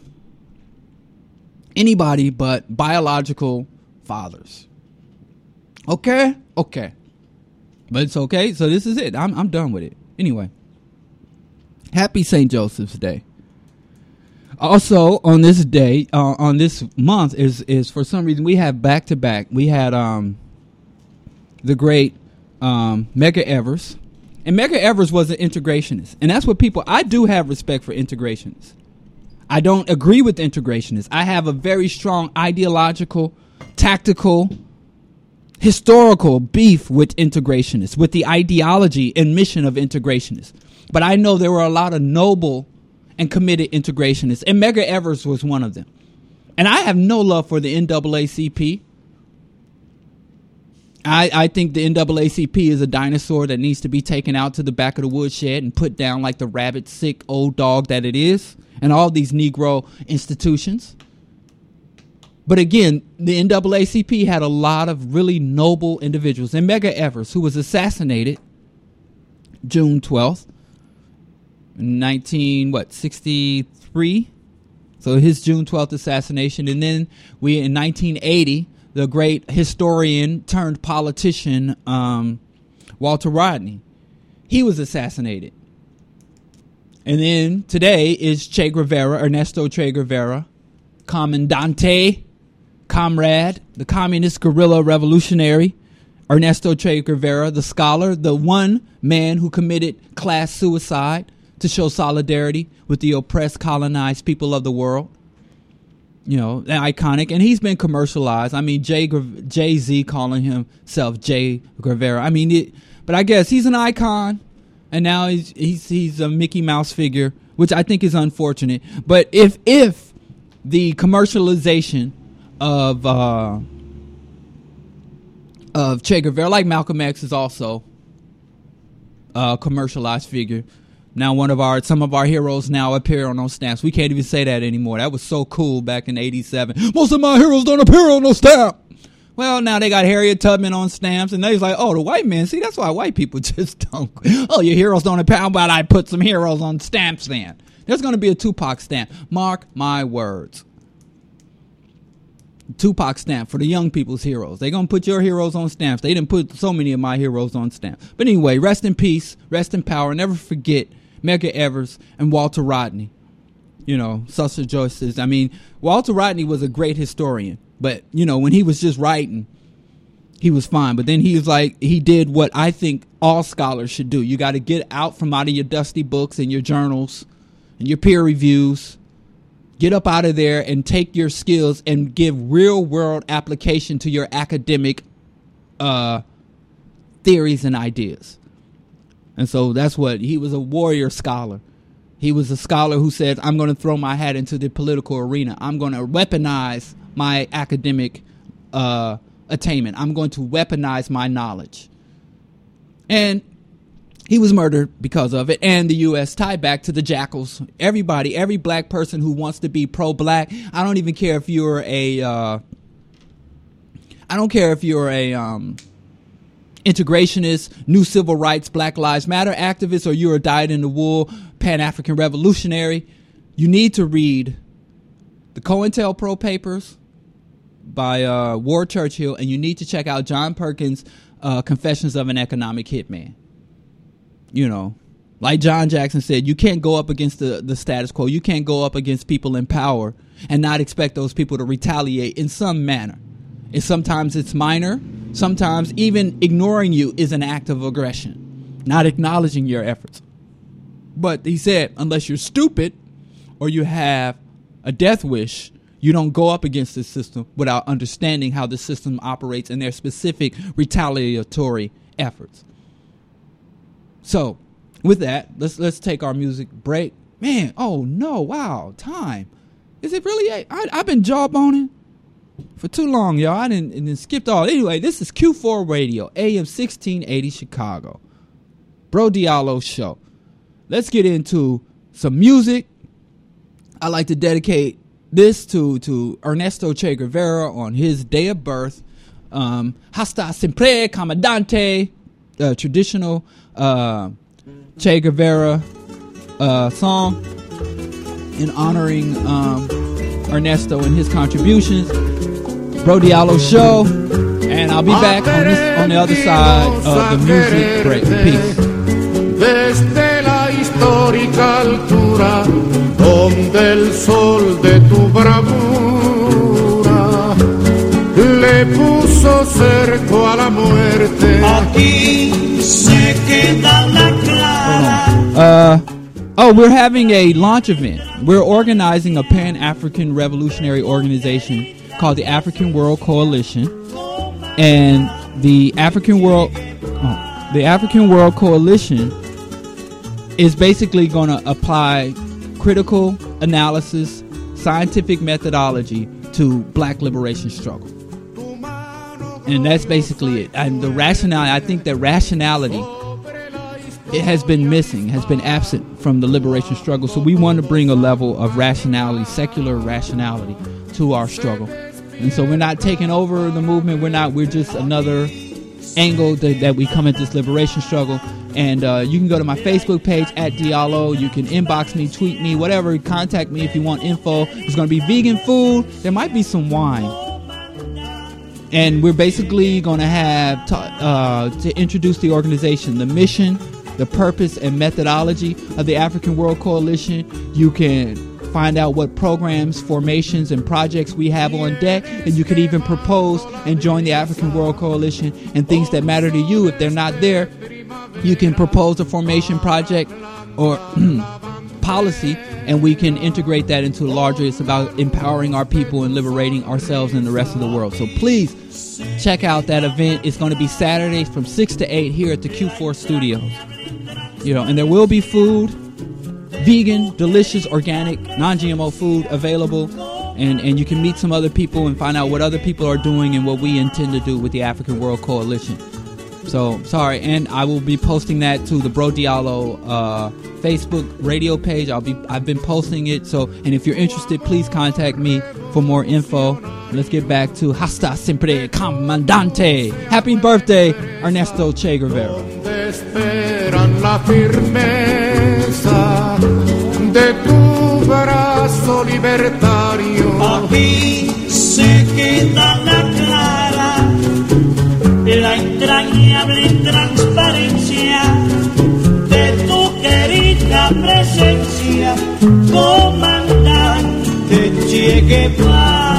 anybody but biological fathers. Okay. But it's okay. So this is it. I'm done with it. Anyway. Happy St. Joseph's Day. Also, on this day, on this month, is for some reason we have back to back. We had the great Medgar Evers, and Medgar Evers was an integrationist, and that's what I do have respect for integrationists. I don't agree with integrationists. I have a very strong ideological, tactical, historical beef with integrationists, with the ideology and mission of integrationists. But I know there were a lot of noble and committed integrationists, and Medgar Evers was one of them. And I have no love for the NAACP. I think the NAACP is a dinosaur that needs to be taken out to the back of the woodshed and put down like the rabid, sick old dog that it is, and all these Negro institutions. But again, the NAACP had a lot of really noble individuals. And Medgar Evers, who was assassinated June 12th, 1963. So his June 12th assassination. And then in 1980, the great historian turned politician, Walter Rodney, he was assassinated. And then today is Che Guevara, Ernesto Che Guevara, Comandante, comrade, the communist guerrilla revolutionary, Ernesto Che Guevara, the scholar, the one man who committed class suicide to show solidarity with the oppressed, colonized people of the world. Iconic. And he's been commercialized. I mean, Jay-Z calling himself Che Guevara. But I guess he's an icon. And now he's a Mickey Mouse figure, which I think is unfortunate. But if the commercialization of Che Guevara, like Malcolm X is also a commercialized figure, Now some of our heroes now appear on those stamps. We can't even say that anymore. That was so cool back in '87. Most of my heroes don't appear on no stamp. Well, now they got Harriet Tubman on stamps, and they's like, oh, the white men. See, that's why white people just don't. Oh, your heroes don't appear. How about I put some heroes on stamps then? There's going to be a Tupac stamp. Mark my words. Tupac stamp for the young people's heroes. They're going to put your heroes on stamps. They didn't put so many of my heroes on stamps. But anyway, rest in peace, rest in power. Never forget Medgar Evers and Walter Rodney. You know, social justice. I mean, Walter Rodney was a great historian. But, you know, when he was just writing, he was fine. But then he did what I think all scholars should do. You got to get out of your dusty books and your journals and your peer reviews. Get up out of there and take your skills and give real world application to your academic theories and ideas. And so that's what he was, a warrior scholar. He was a scholar who said, I'm going to throw my hat into the political arena. I'm going to weaponize my academic attainment. I'm going to weaponize my knowledge. And he was murdered because of it. And the U.S. tied back to the jackals. Everybody, every black person who wants to be pro-black. I don't even care if you're integrationist, new civil rights, Black Lives Matter activist, or you're a dyed-in-the-wool Pan-African revolutionary. You need to read the COINTELPRO papers by Ward Churchill, and you need to check out John Perkins' Confessions of an Economic Hitman. You know, like John Jackson said, you can't go up against the status quo. You can't go up against people in power and not expect those people to retaliate in some manner. And sometimes it's minor. Sometimes even ignoring you is an act of aggression, not acknowledging your efforts. But he said, unless you're stupid or you have a death wish, you don't go up against this system without understanding how the system operates and their specific retaliatory efforts. So, with that, let's take our music break. Man, oh no, wow, time. Is it really? I've been jawboning for too long, y'all. I didn't skipped all. Anyway, this is Q4 Radio, AM 1680 Chicago. Bro Diallo Show. Let's get into some music. I like to dedicate this to Ernesto Che Guevara on his day of birth. Hasta siempre, comandante. Traditional Che Guevara song in honoring Ernesto and his contributions. Bro Diallo Show, and I'll be back on the other side of the music break. Peace. Desde la histórica altura donde el sol de tu bravura le puso cerco a la muerte. Aquí se queda la clara. We're having a launch event. We're organizing a Pan-African revolutionary organization called the African World Coalition, and the African World Coalition is basically going to apply critical analysis, scientific methodology to black liberation struggle. And that's basically it. And the rationality, I think that rationality, it has been missing, has been absent from the liberation struggle. So we want to bring a level of rationality, secular rationality, to our struggle. And so we're not taking over the movement. We're just another angle that we come at this liberation struggle. And you can go to my Facebook page at Diallo. You can inbox me, tweet me, whatever. Contact me if you want info. There's going to be vegan food. There might be some wine. And we're basically going to have to introduce the organization, the mission, the purpose, and methodology of the African World Coalition. You can find out what programs, formations, and projects we have on deck, and you could even propose and join the African World Coalition and things that matter to you. If they're not there, you can propose a formation project or policy, and we can integrate that into a larger. It's about empowering our people and liberating ourselves and the rest of the world. So please check out that event. It's going to be Saturday from 6 to 8 here at the Q4 Studios. And there will be food, vegan, delicious, organic, non-GMO food available, and you can meet some other people and find out what other people are doing and what we intend to do with the African World Coalition. So sorry, and I will be posting that to the Bro Diallo Facebook radio page. I've been posting it. So, and if you're interested, please contact me for more info. Let's get back to Hasta Siempre Comandante. Happy birthday, Ernesto Che Guevara. Donde esperan la firmeza de tu brazo libertario. Aquí se queda la clara, la entrañable transparencia de tu querida presencia, comandante Che Guevara.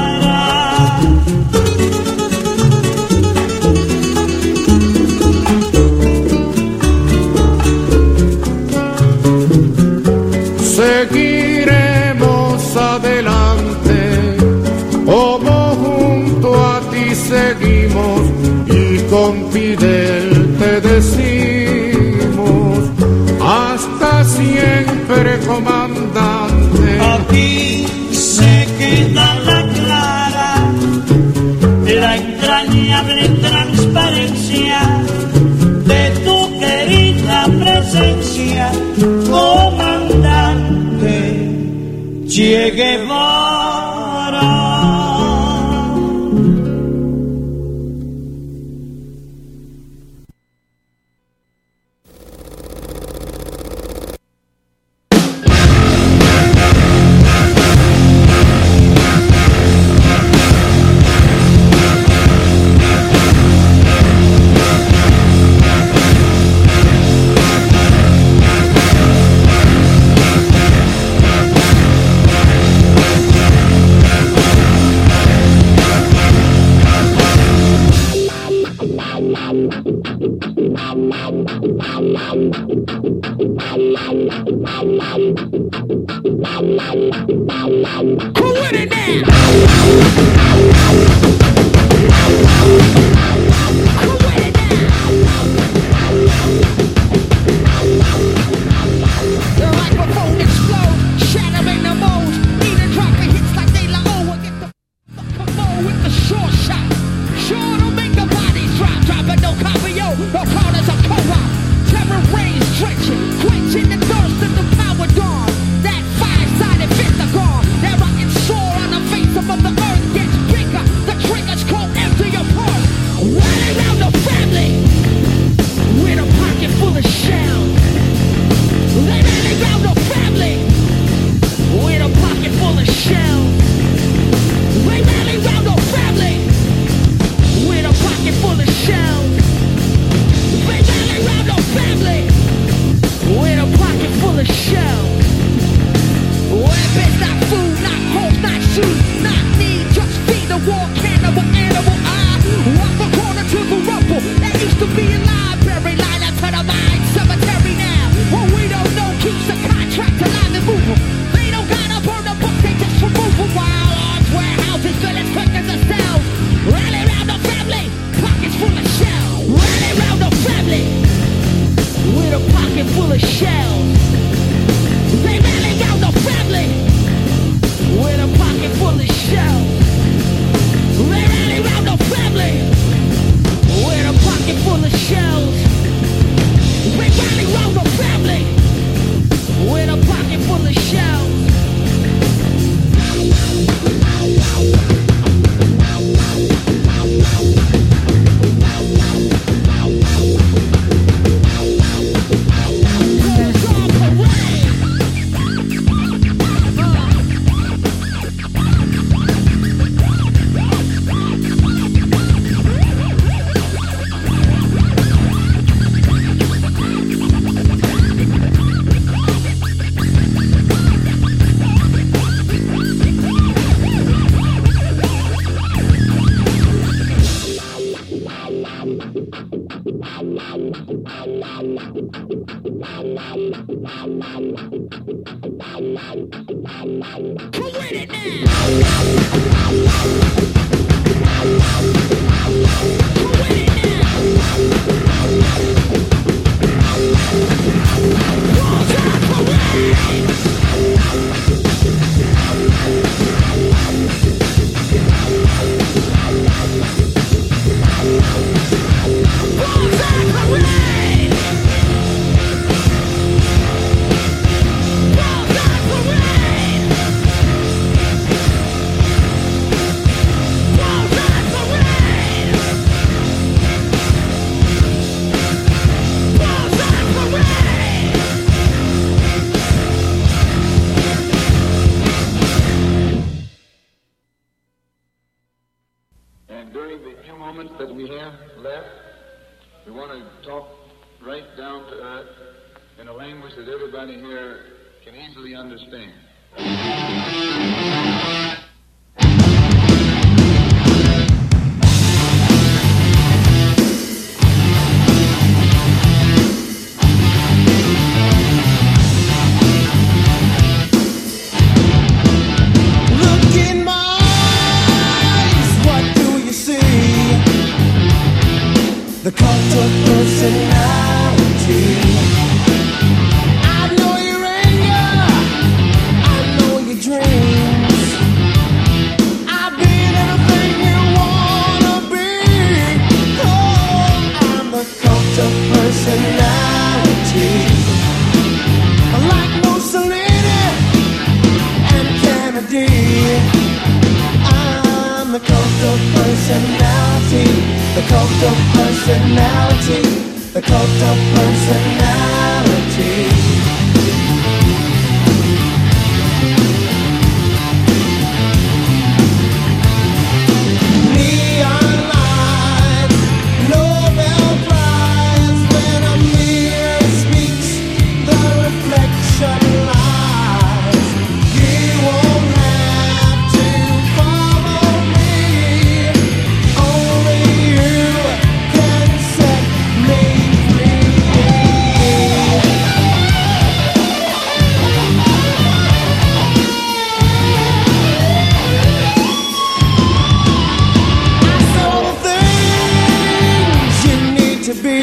Seguiremos adelante, como junto a ti seguimos, y con Fidel te decimos, hasta siempre, comandante. Aquí se queda la clara, la entrañable transparencia de tu querida presencia, comandante Che Guevara. Bullseye! We want to talk right down to earth in a language that everybody here can easily understand. The cult of personality. I know your anger, I know your dreams. I've been anything you wanna be. Oh, I'm the cult of personality. Like Mussolini and Kennedy, I'm the cult of personality. The cult of personality, the cult of personality. Neon lights, Nobel Prize. When a mirror speaks, the reflection lies. You won't have to follow me. Only you can set me free. I said all the things you need to be.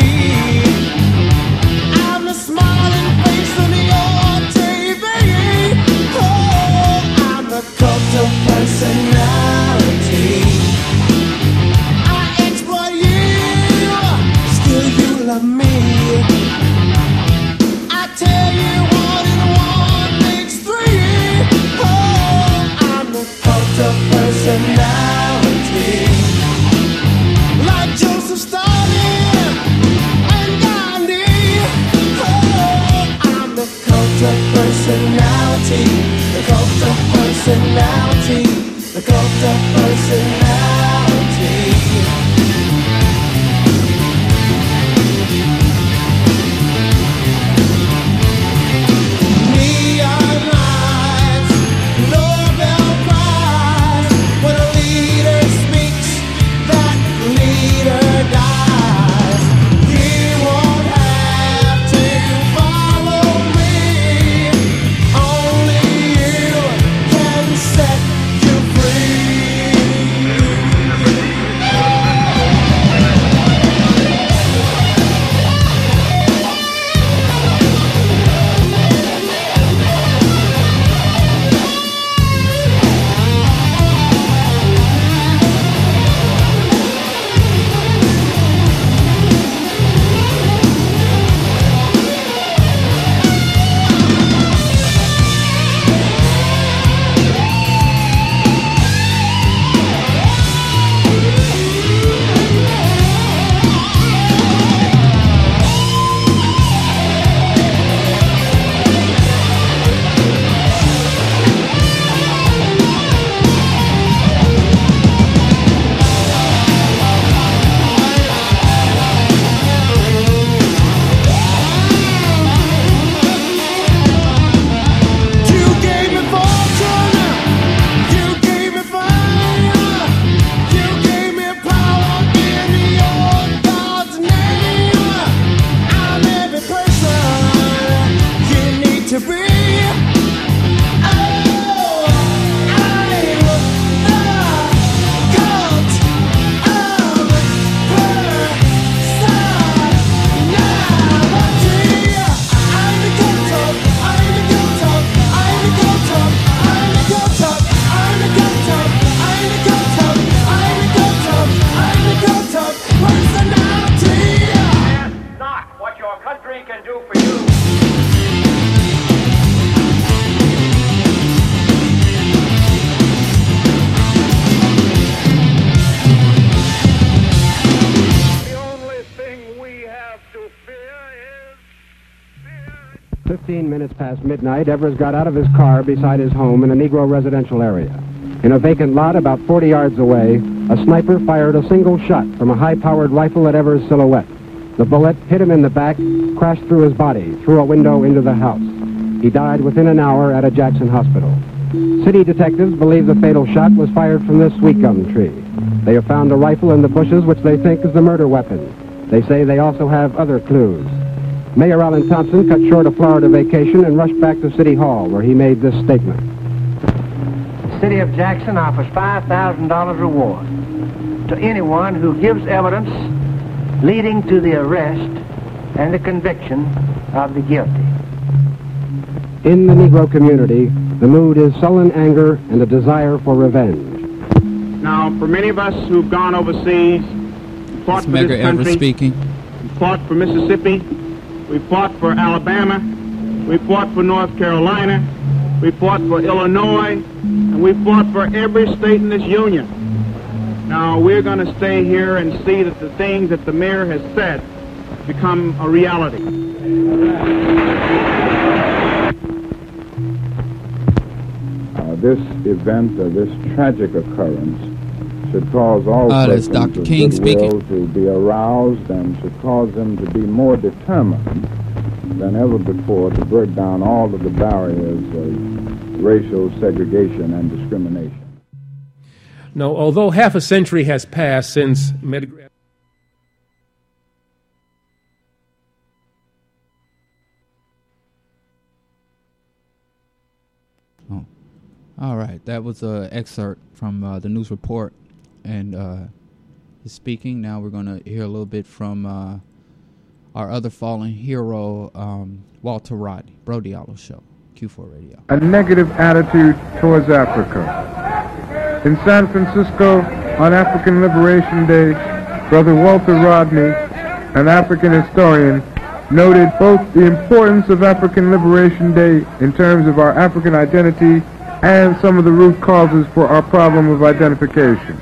I'm the smiling face on your TV. Oh, I'm the cult of personality. I exploit you, still you love me. I tell you 1 and 1 makes 3. Oh, I'm the cult of personality. Like Joseph Stalin and Gandhi. Oh, I'm the cult of personality. The cult of personality. The cult of personality. Neon lights, Nobel Prize. When a leader speaks, that leader dies. You won't have to follow me. Only you can set you free. You gave me fortune, you gave me fire, you gave me power in your God's name. I'm every person you need to be. Oh, I'm the cult of personality. I'm the cult of, I'm the cult of, I'm the cult of, I'm the cult of, I'm the cult of, I'm the cult of, I'm the cult of, I'm the cult of personality. Ask not what your country can do for you. The only thing we have to fear is fear. 15 minutes past midnight, Evers got out of his car beside his home in a Negro residential area. In a vacant lot about 40 yards away, a sniper fired a single shot from a high-powered rifle at Evers' silhouette. The bullet hit him in the back, crashed through his body, through a window into the house. He died within an hour at a Jackson hospital. City detectives believe the fatal shot was fired from this sweet gum tree. They have found a rifle in the bushes which they think is the murder weapon. They say they also have other clues. Mayor Alan Thompson cut short a Florida vacation and rushed back to City Hall, where he made this statement. The city of Jackson offers $5,000 reward to anyone who gives evidence leading to the arrest and the conviction of the guilty. In the Negro community, the mood is sullen anger and a desire for revenge. Now, for many of us who've gone overseas, fought for this country, speaking. We fought for Mississippi, we fought for Alabama, we fought for North Carolina, we fought for Illinois, and we fought for every state in this union. Now, we're going to stay here and see that the things that the mayor has said become a reality. This event, this tragic occurrence, should cause all persons Dr. of King goodwill to be aroused and should cause them to be more determined than ever before to break down all of the barriers of racial segregation and discrimination. Now, although half a century has passed since Medgar All right, that was an excerpt from the news report and his speaking. Now we're going to hear a little bit from our other fallen hero, Walter Rodney, Brody Diallo Show, Q4 Radio. A negative attitude towards Africa. In San Francisco, on African Liberation Day, Brother Walter Rodney, an African historian, noted both the importance of African Liberation Day in terms of our African identity and some of the root causes for our problem of identification.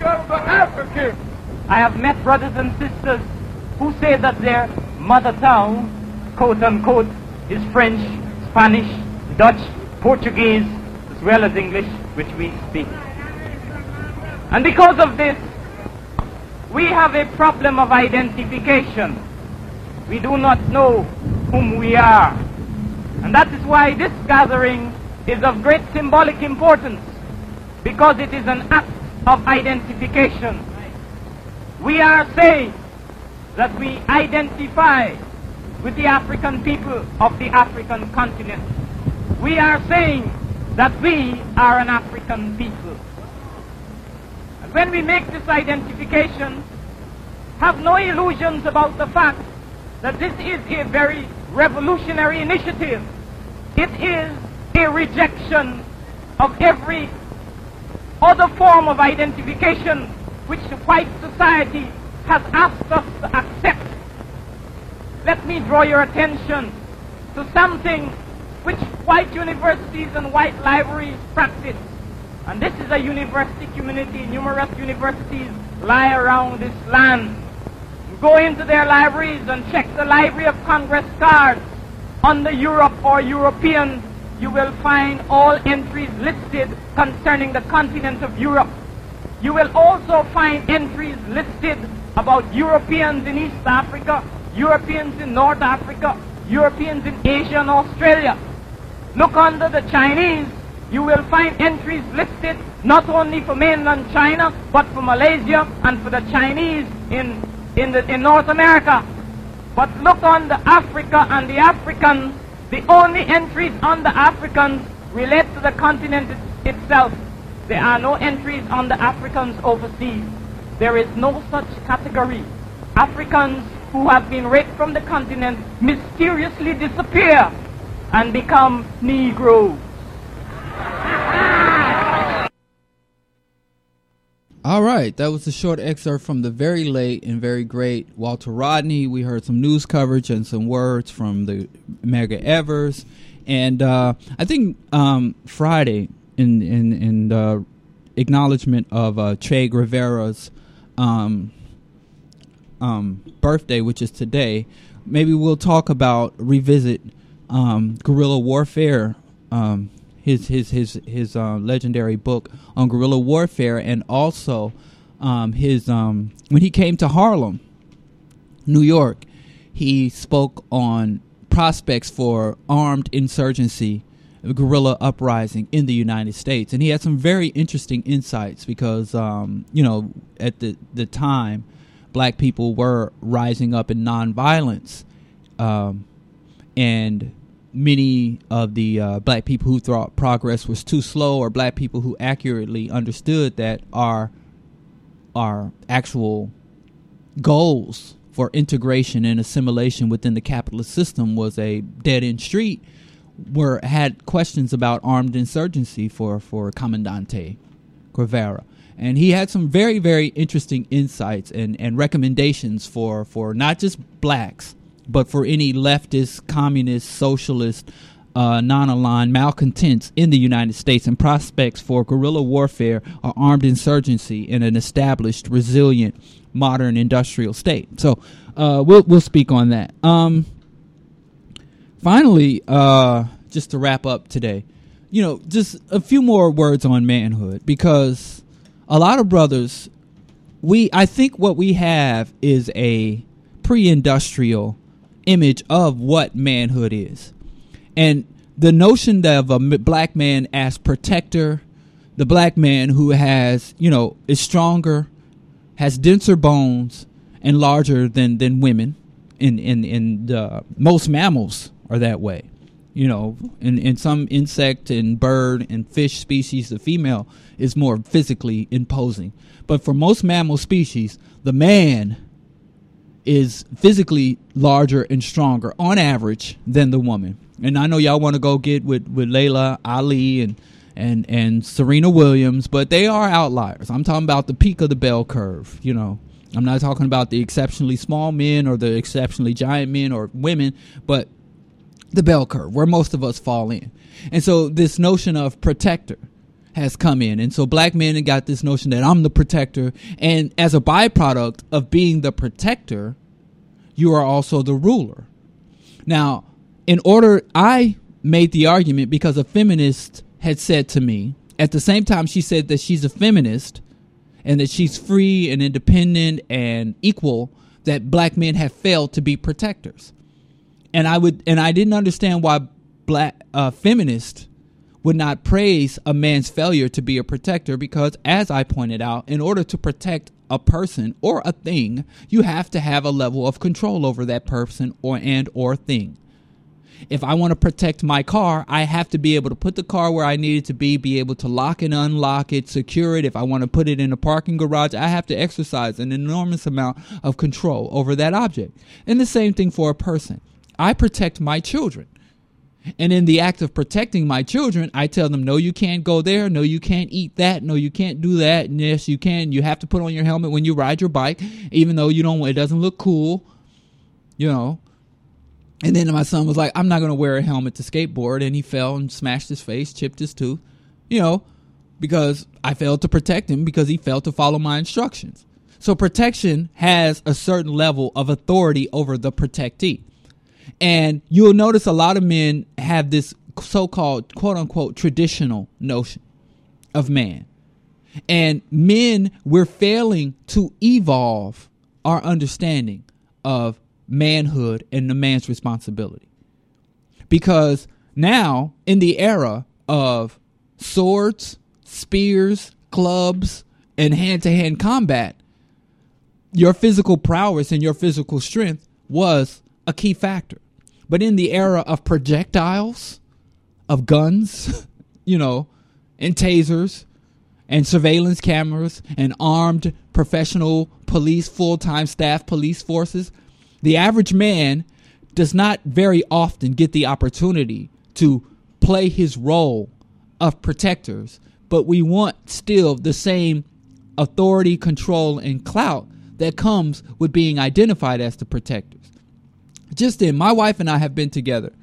I have met brothers and sisters who say that their mother tongue, quote unquote, is French, Spanish, Dutch, Portuguese, as well as English, which we speak. And because of this, we have a problem of identification. We do not know whom we are. And that is why this gathering is of great symbolic importance, because it is an act of identification. We are saying that we identify with the African people of the African continent. We are saying that we are an African people. And when we make this identification, have no illusions about the fact that this is a very revolutionary initiative. It is a rejection of every other form of identification which the white society has asked us to accept. Let me draw your attention to something which white universities and white libraries practice. And this is a university community. Numerous universities lie around this land. You go into their libraries and check the Library of Congress cards under Europe or European. You will find all entries listed concerning the continent of Europe. You will also find entries listed about Europeans in East Africa, Europeans in North Africa, Europeans in Asia and Australia. Look under the Chinese, you will find entries listed not only for mainland China, but for Malaysia and for the Chinese in North America. But look on the Africa and the Africans. The only entries on the Africans relate to the continent itself. There are no entries on the Africans overseas. There is no such category. Africans who have been raped from the continent mysteriously disappear and become Negroes. All right, that was a short excerpt from the very late and very great Walter Rodney. We heard some news coverage and some words from the Medgar Evers, and I think Friday in the acknowledgement of Che Guevara's birthday, which is today, maybe we'll talk about revisit guerrilla warfare. His legendary book on guerrilla warfare, and also his when he came to Harlem, New York, he spoke on prospects for armed insurgency, guerrilla uprising in the United States. And he had some very interesting insights because, at the time, black people were rising up in nonviolence. And many of the black people who thought progress was too slow, or black people who accurately understood that our actual goals for integration and assimilation within the capitalist system was a dead-end street, had questions about armed insurgency for Comandante Guevara. And he had some very, very interesting insights and recommendations for not just blacks, but for any leftist, communist, socialist, non-aligned malcontents in the United States, and prospects for guerrilla warfare or armed insurgency in an established, resilient, modern industrial state. So we'll speak on that. Finally, just to wrap up today, just a few more words on manhood, because a lot of brothers, I think what we have is a pre-industrial image of what manhood is. And the notion of a black man as protector, the black man who has, is stronger, has denser bones, and larger than women, in most mammals are that way. In some insect and bird and fish species, the female is more physically imposing. But for most mammal species, the man is physically larger and stronger on average than the woman. And I know y'all want to go get with Layla Ali and Serena Williams, but they are outliers. I'm talking about the peak of the bell curve. I'm not talking about the exceptionally small men or the exceptionally giant men or women, but the bell curve where most of us fall in. And so this notion of protector has come in. And so black men have got this notion that I'm the protector. And as a byproduct of being the protector, you are also the ruler. Now, I made the argument because a feminist had said to me, at the same time she said that she's a feminist and that she's free and independent and equal, that black men have failed to be protectors. And I didn't understand why black feminists would not praise a man's failure to be a protector, because, as I pointed out, in order to protect a person or a thing, you have to have a level of control over that person or thing. If I want to protect my car, I have to be able to put the car where I need it to be able to lock and unlock it, secure it. If I want to put it in a parking garage, I have to exercise an enormous amount of control over that object. And the same thing for a person. I protect my children. And in the act of protecting my children, I tell them, no, you can't go there. No, you can't eat that. No, you can't do that. And yes, you can. You have to put on your helmet when you ride your bike, even though it doesn't look cool, And then my son was like, I'm not going to wear a helmet to skateboard. And he fell and smashed his face, chipped his tooth, because I failed to protect him because he failed to follow my instructions. So protection has a certain level of authority over the protectee. And you'll notice a lot of men have this so-called, quote-unquote, traditional notion of man. And men, we're failing to evolve our understanding of manhood and the man's responsibility. Because now, in the era of swords, spears, clubs, and hand-to-hand combat, your physical prowess and your physical strength was a key factor. But in the era of projectiles, of guns, and tasers, and surveillance cameras, and armed professional police, full-time staff police forces, the average man does not very often get the opportunity to play his role of protectors. But we want still the same authority, control, and clout that comes with being identified as the protectors. My wife and I have been together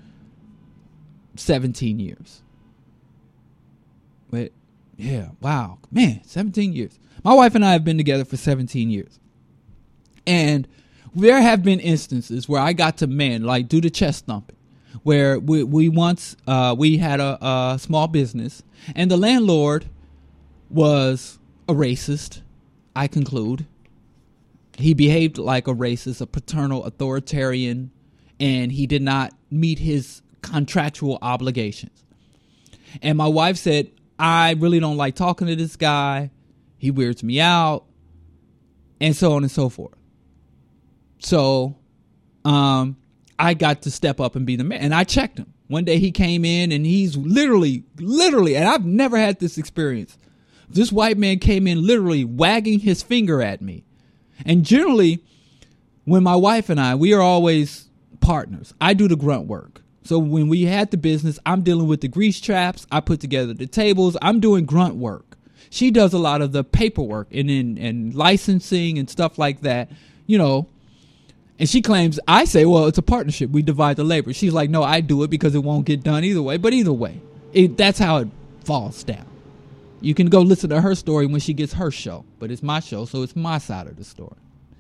17 years. Wait, yeah, wow, man, 17 years. My wife and I have been together for 17 years. And there have been instances where I got to do the chest thumping, where we once had a small business, and the landlord was a racist, I conclude. he behaved like a racist, a paternal authoritarian, and he did not meet his contractual obligations. And my wife said, I really don't like talking to this guy. He weirds me out, and so on and so forth. So I got to step up and be the man. And I checked him. One day he came in and he's literally, and I've never had this experience. This white man came in literally wagging his finger at me. And generally, when my wife and I, we are always partners. I do the grunt work. So when we had the business, I'm dealing with the grease traps. I put together the tables. I'm doing grunt work. She does a lot of the paperwork and licensing and stuff like that, you know. And she claims, I say, well, it's a partnership. We divide the labor. She's like, no, I do it because it won't get done either way. But either way, that's how it falls down. You can go listen to her story when she gets her show. But it's my show, so it's my side of the story.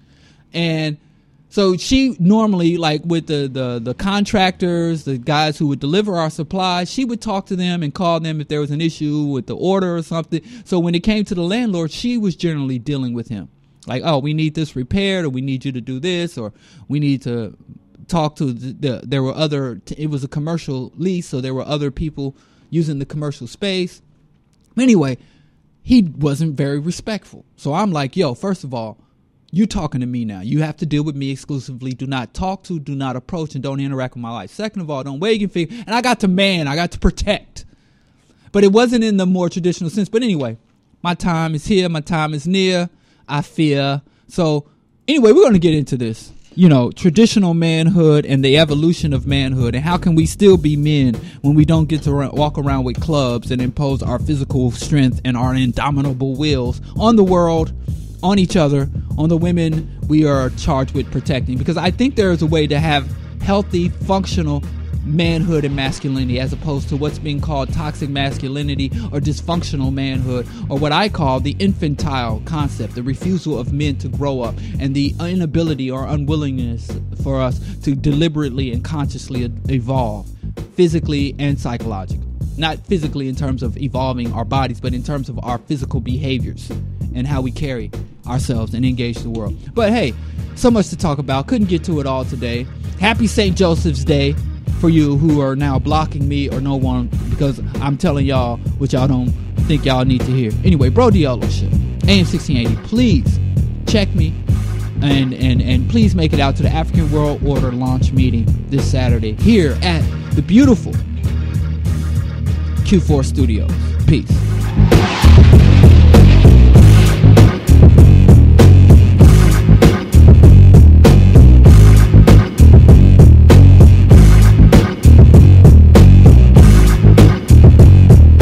And so she normally, like with the contractors, the guys who would deliver our supplies, she would talk to them and call them if there was an issue with the order or something. So when it came to the landlord, she was generally dealing with him. Like, oh, we need this repaired, or we need you to do this, or we need to talk to there were other, it was a commercial lease, so there were other people using the commercial space. Anyway, he wasn't very respectful. So I'm like, yo, first of all, you're talking to me now. You have to deal with me exclusively. Do not talk to, do not approach, and don't interact with my life. Second of all, don't wag your finger. And I got to protect. But it wasn't in the more traditional sense. But anyway, my time is here. My time is near. I fear. So anyway, we're going to get into this, you know, traditional manhood and the evolution of manhood, and how can we still be men when we don't get to walk around with clubs and impose our physical strength and our indomitable wills on the world, on each other, on the women we are charged with protecting. Because I think there is a way to have healthy, functional manhood and masculinity, as opposed to what's being called toxic masculinity or dysfunctional manhood, or what I call the infantile concept, the refusal of men to grow up, and the inability or unwillingness for us to deliberately and consciously evolve physically and psychologically. Not physically in terms of evolving our bodies, but in terms of our physical behaviors and how we carry ourselves and engage the world. But hey, so much to talk about. Couldn't get to it all today. Happy St. Joseph's Day for you who are now blocking me or no one, because I'm telling y'all what y'all don't think y'all need to hear. Anyway, Bro Diallo Show, AM 1680. Please check me and please make it out to the African World Order launch meeting this Saturday here at the beautiful Q4 Studios. Peace.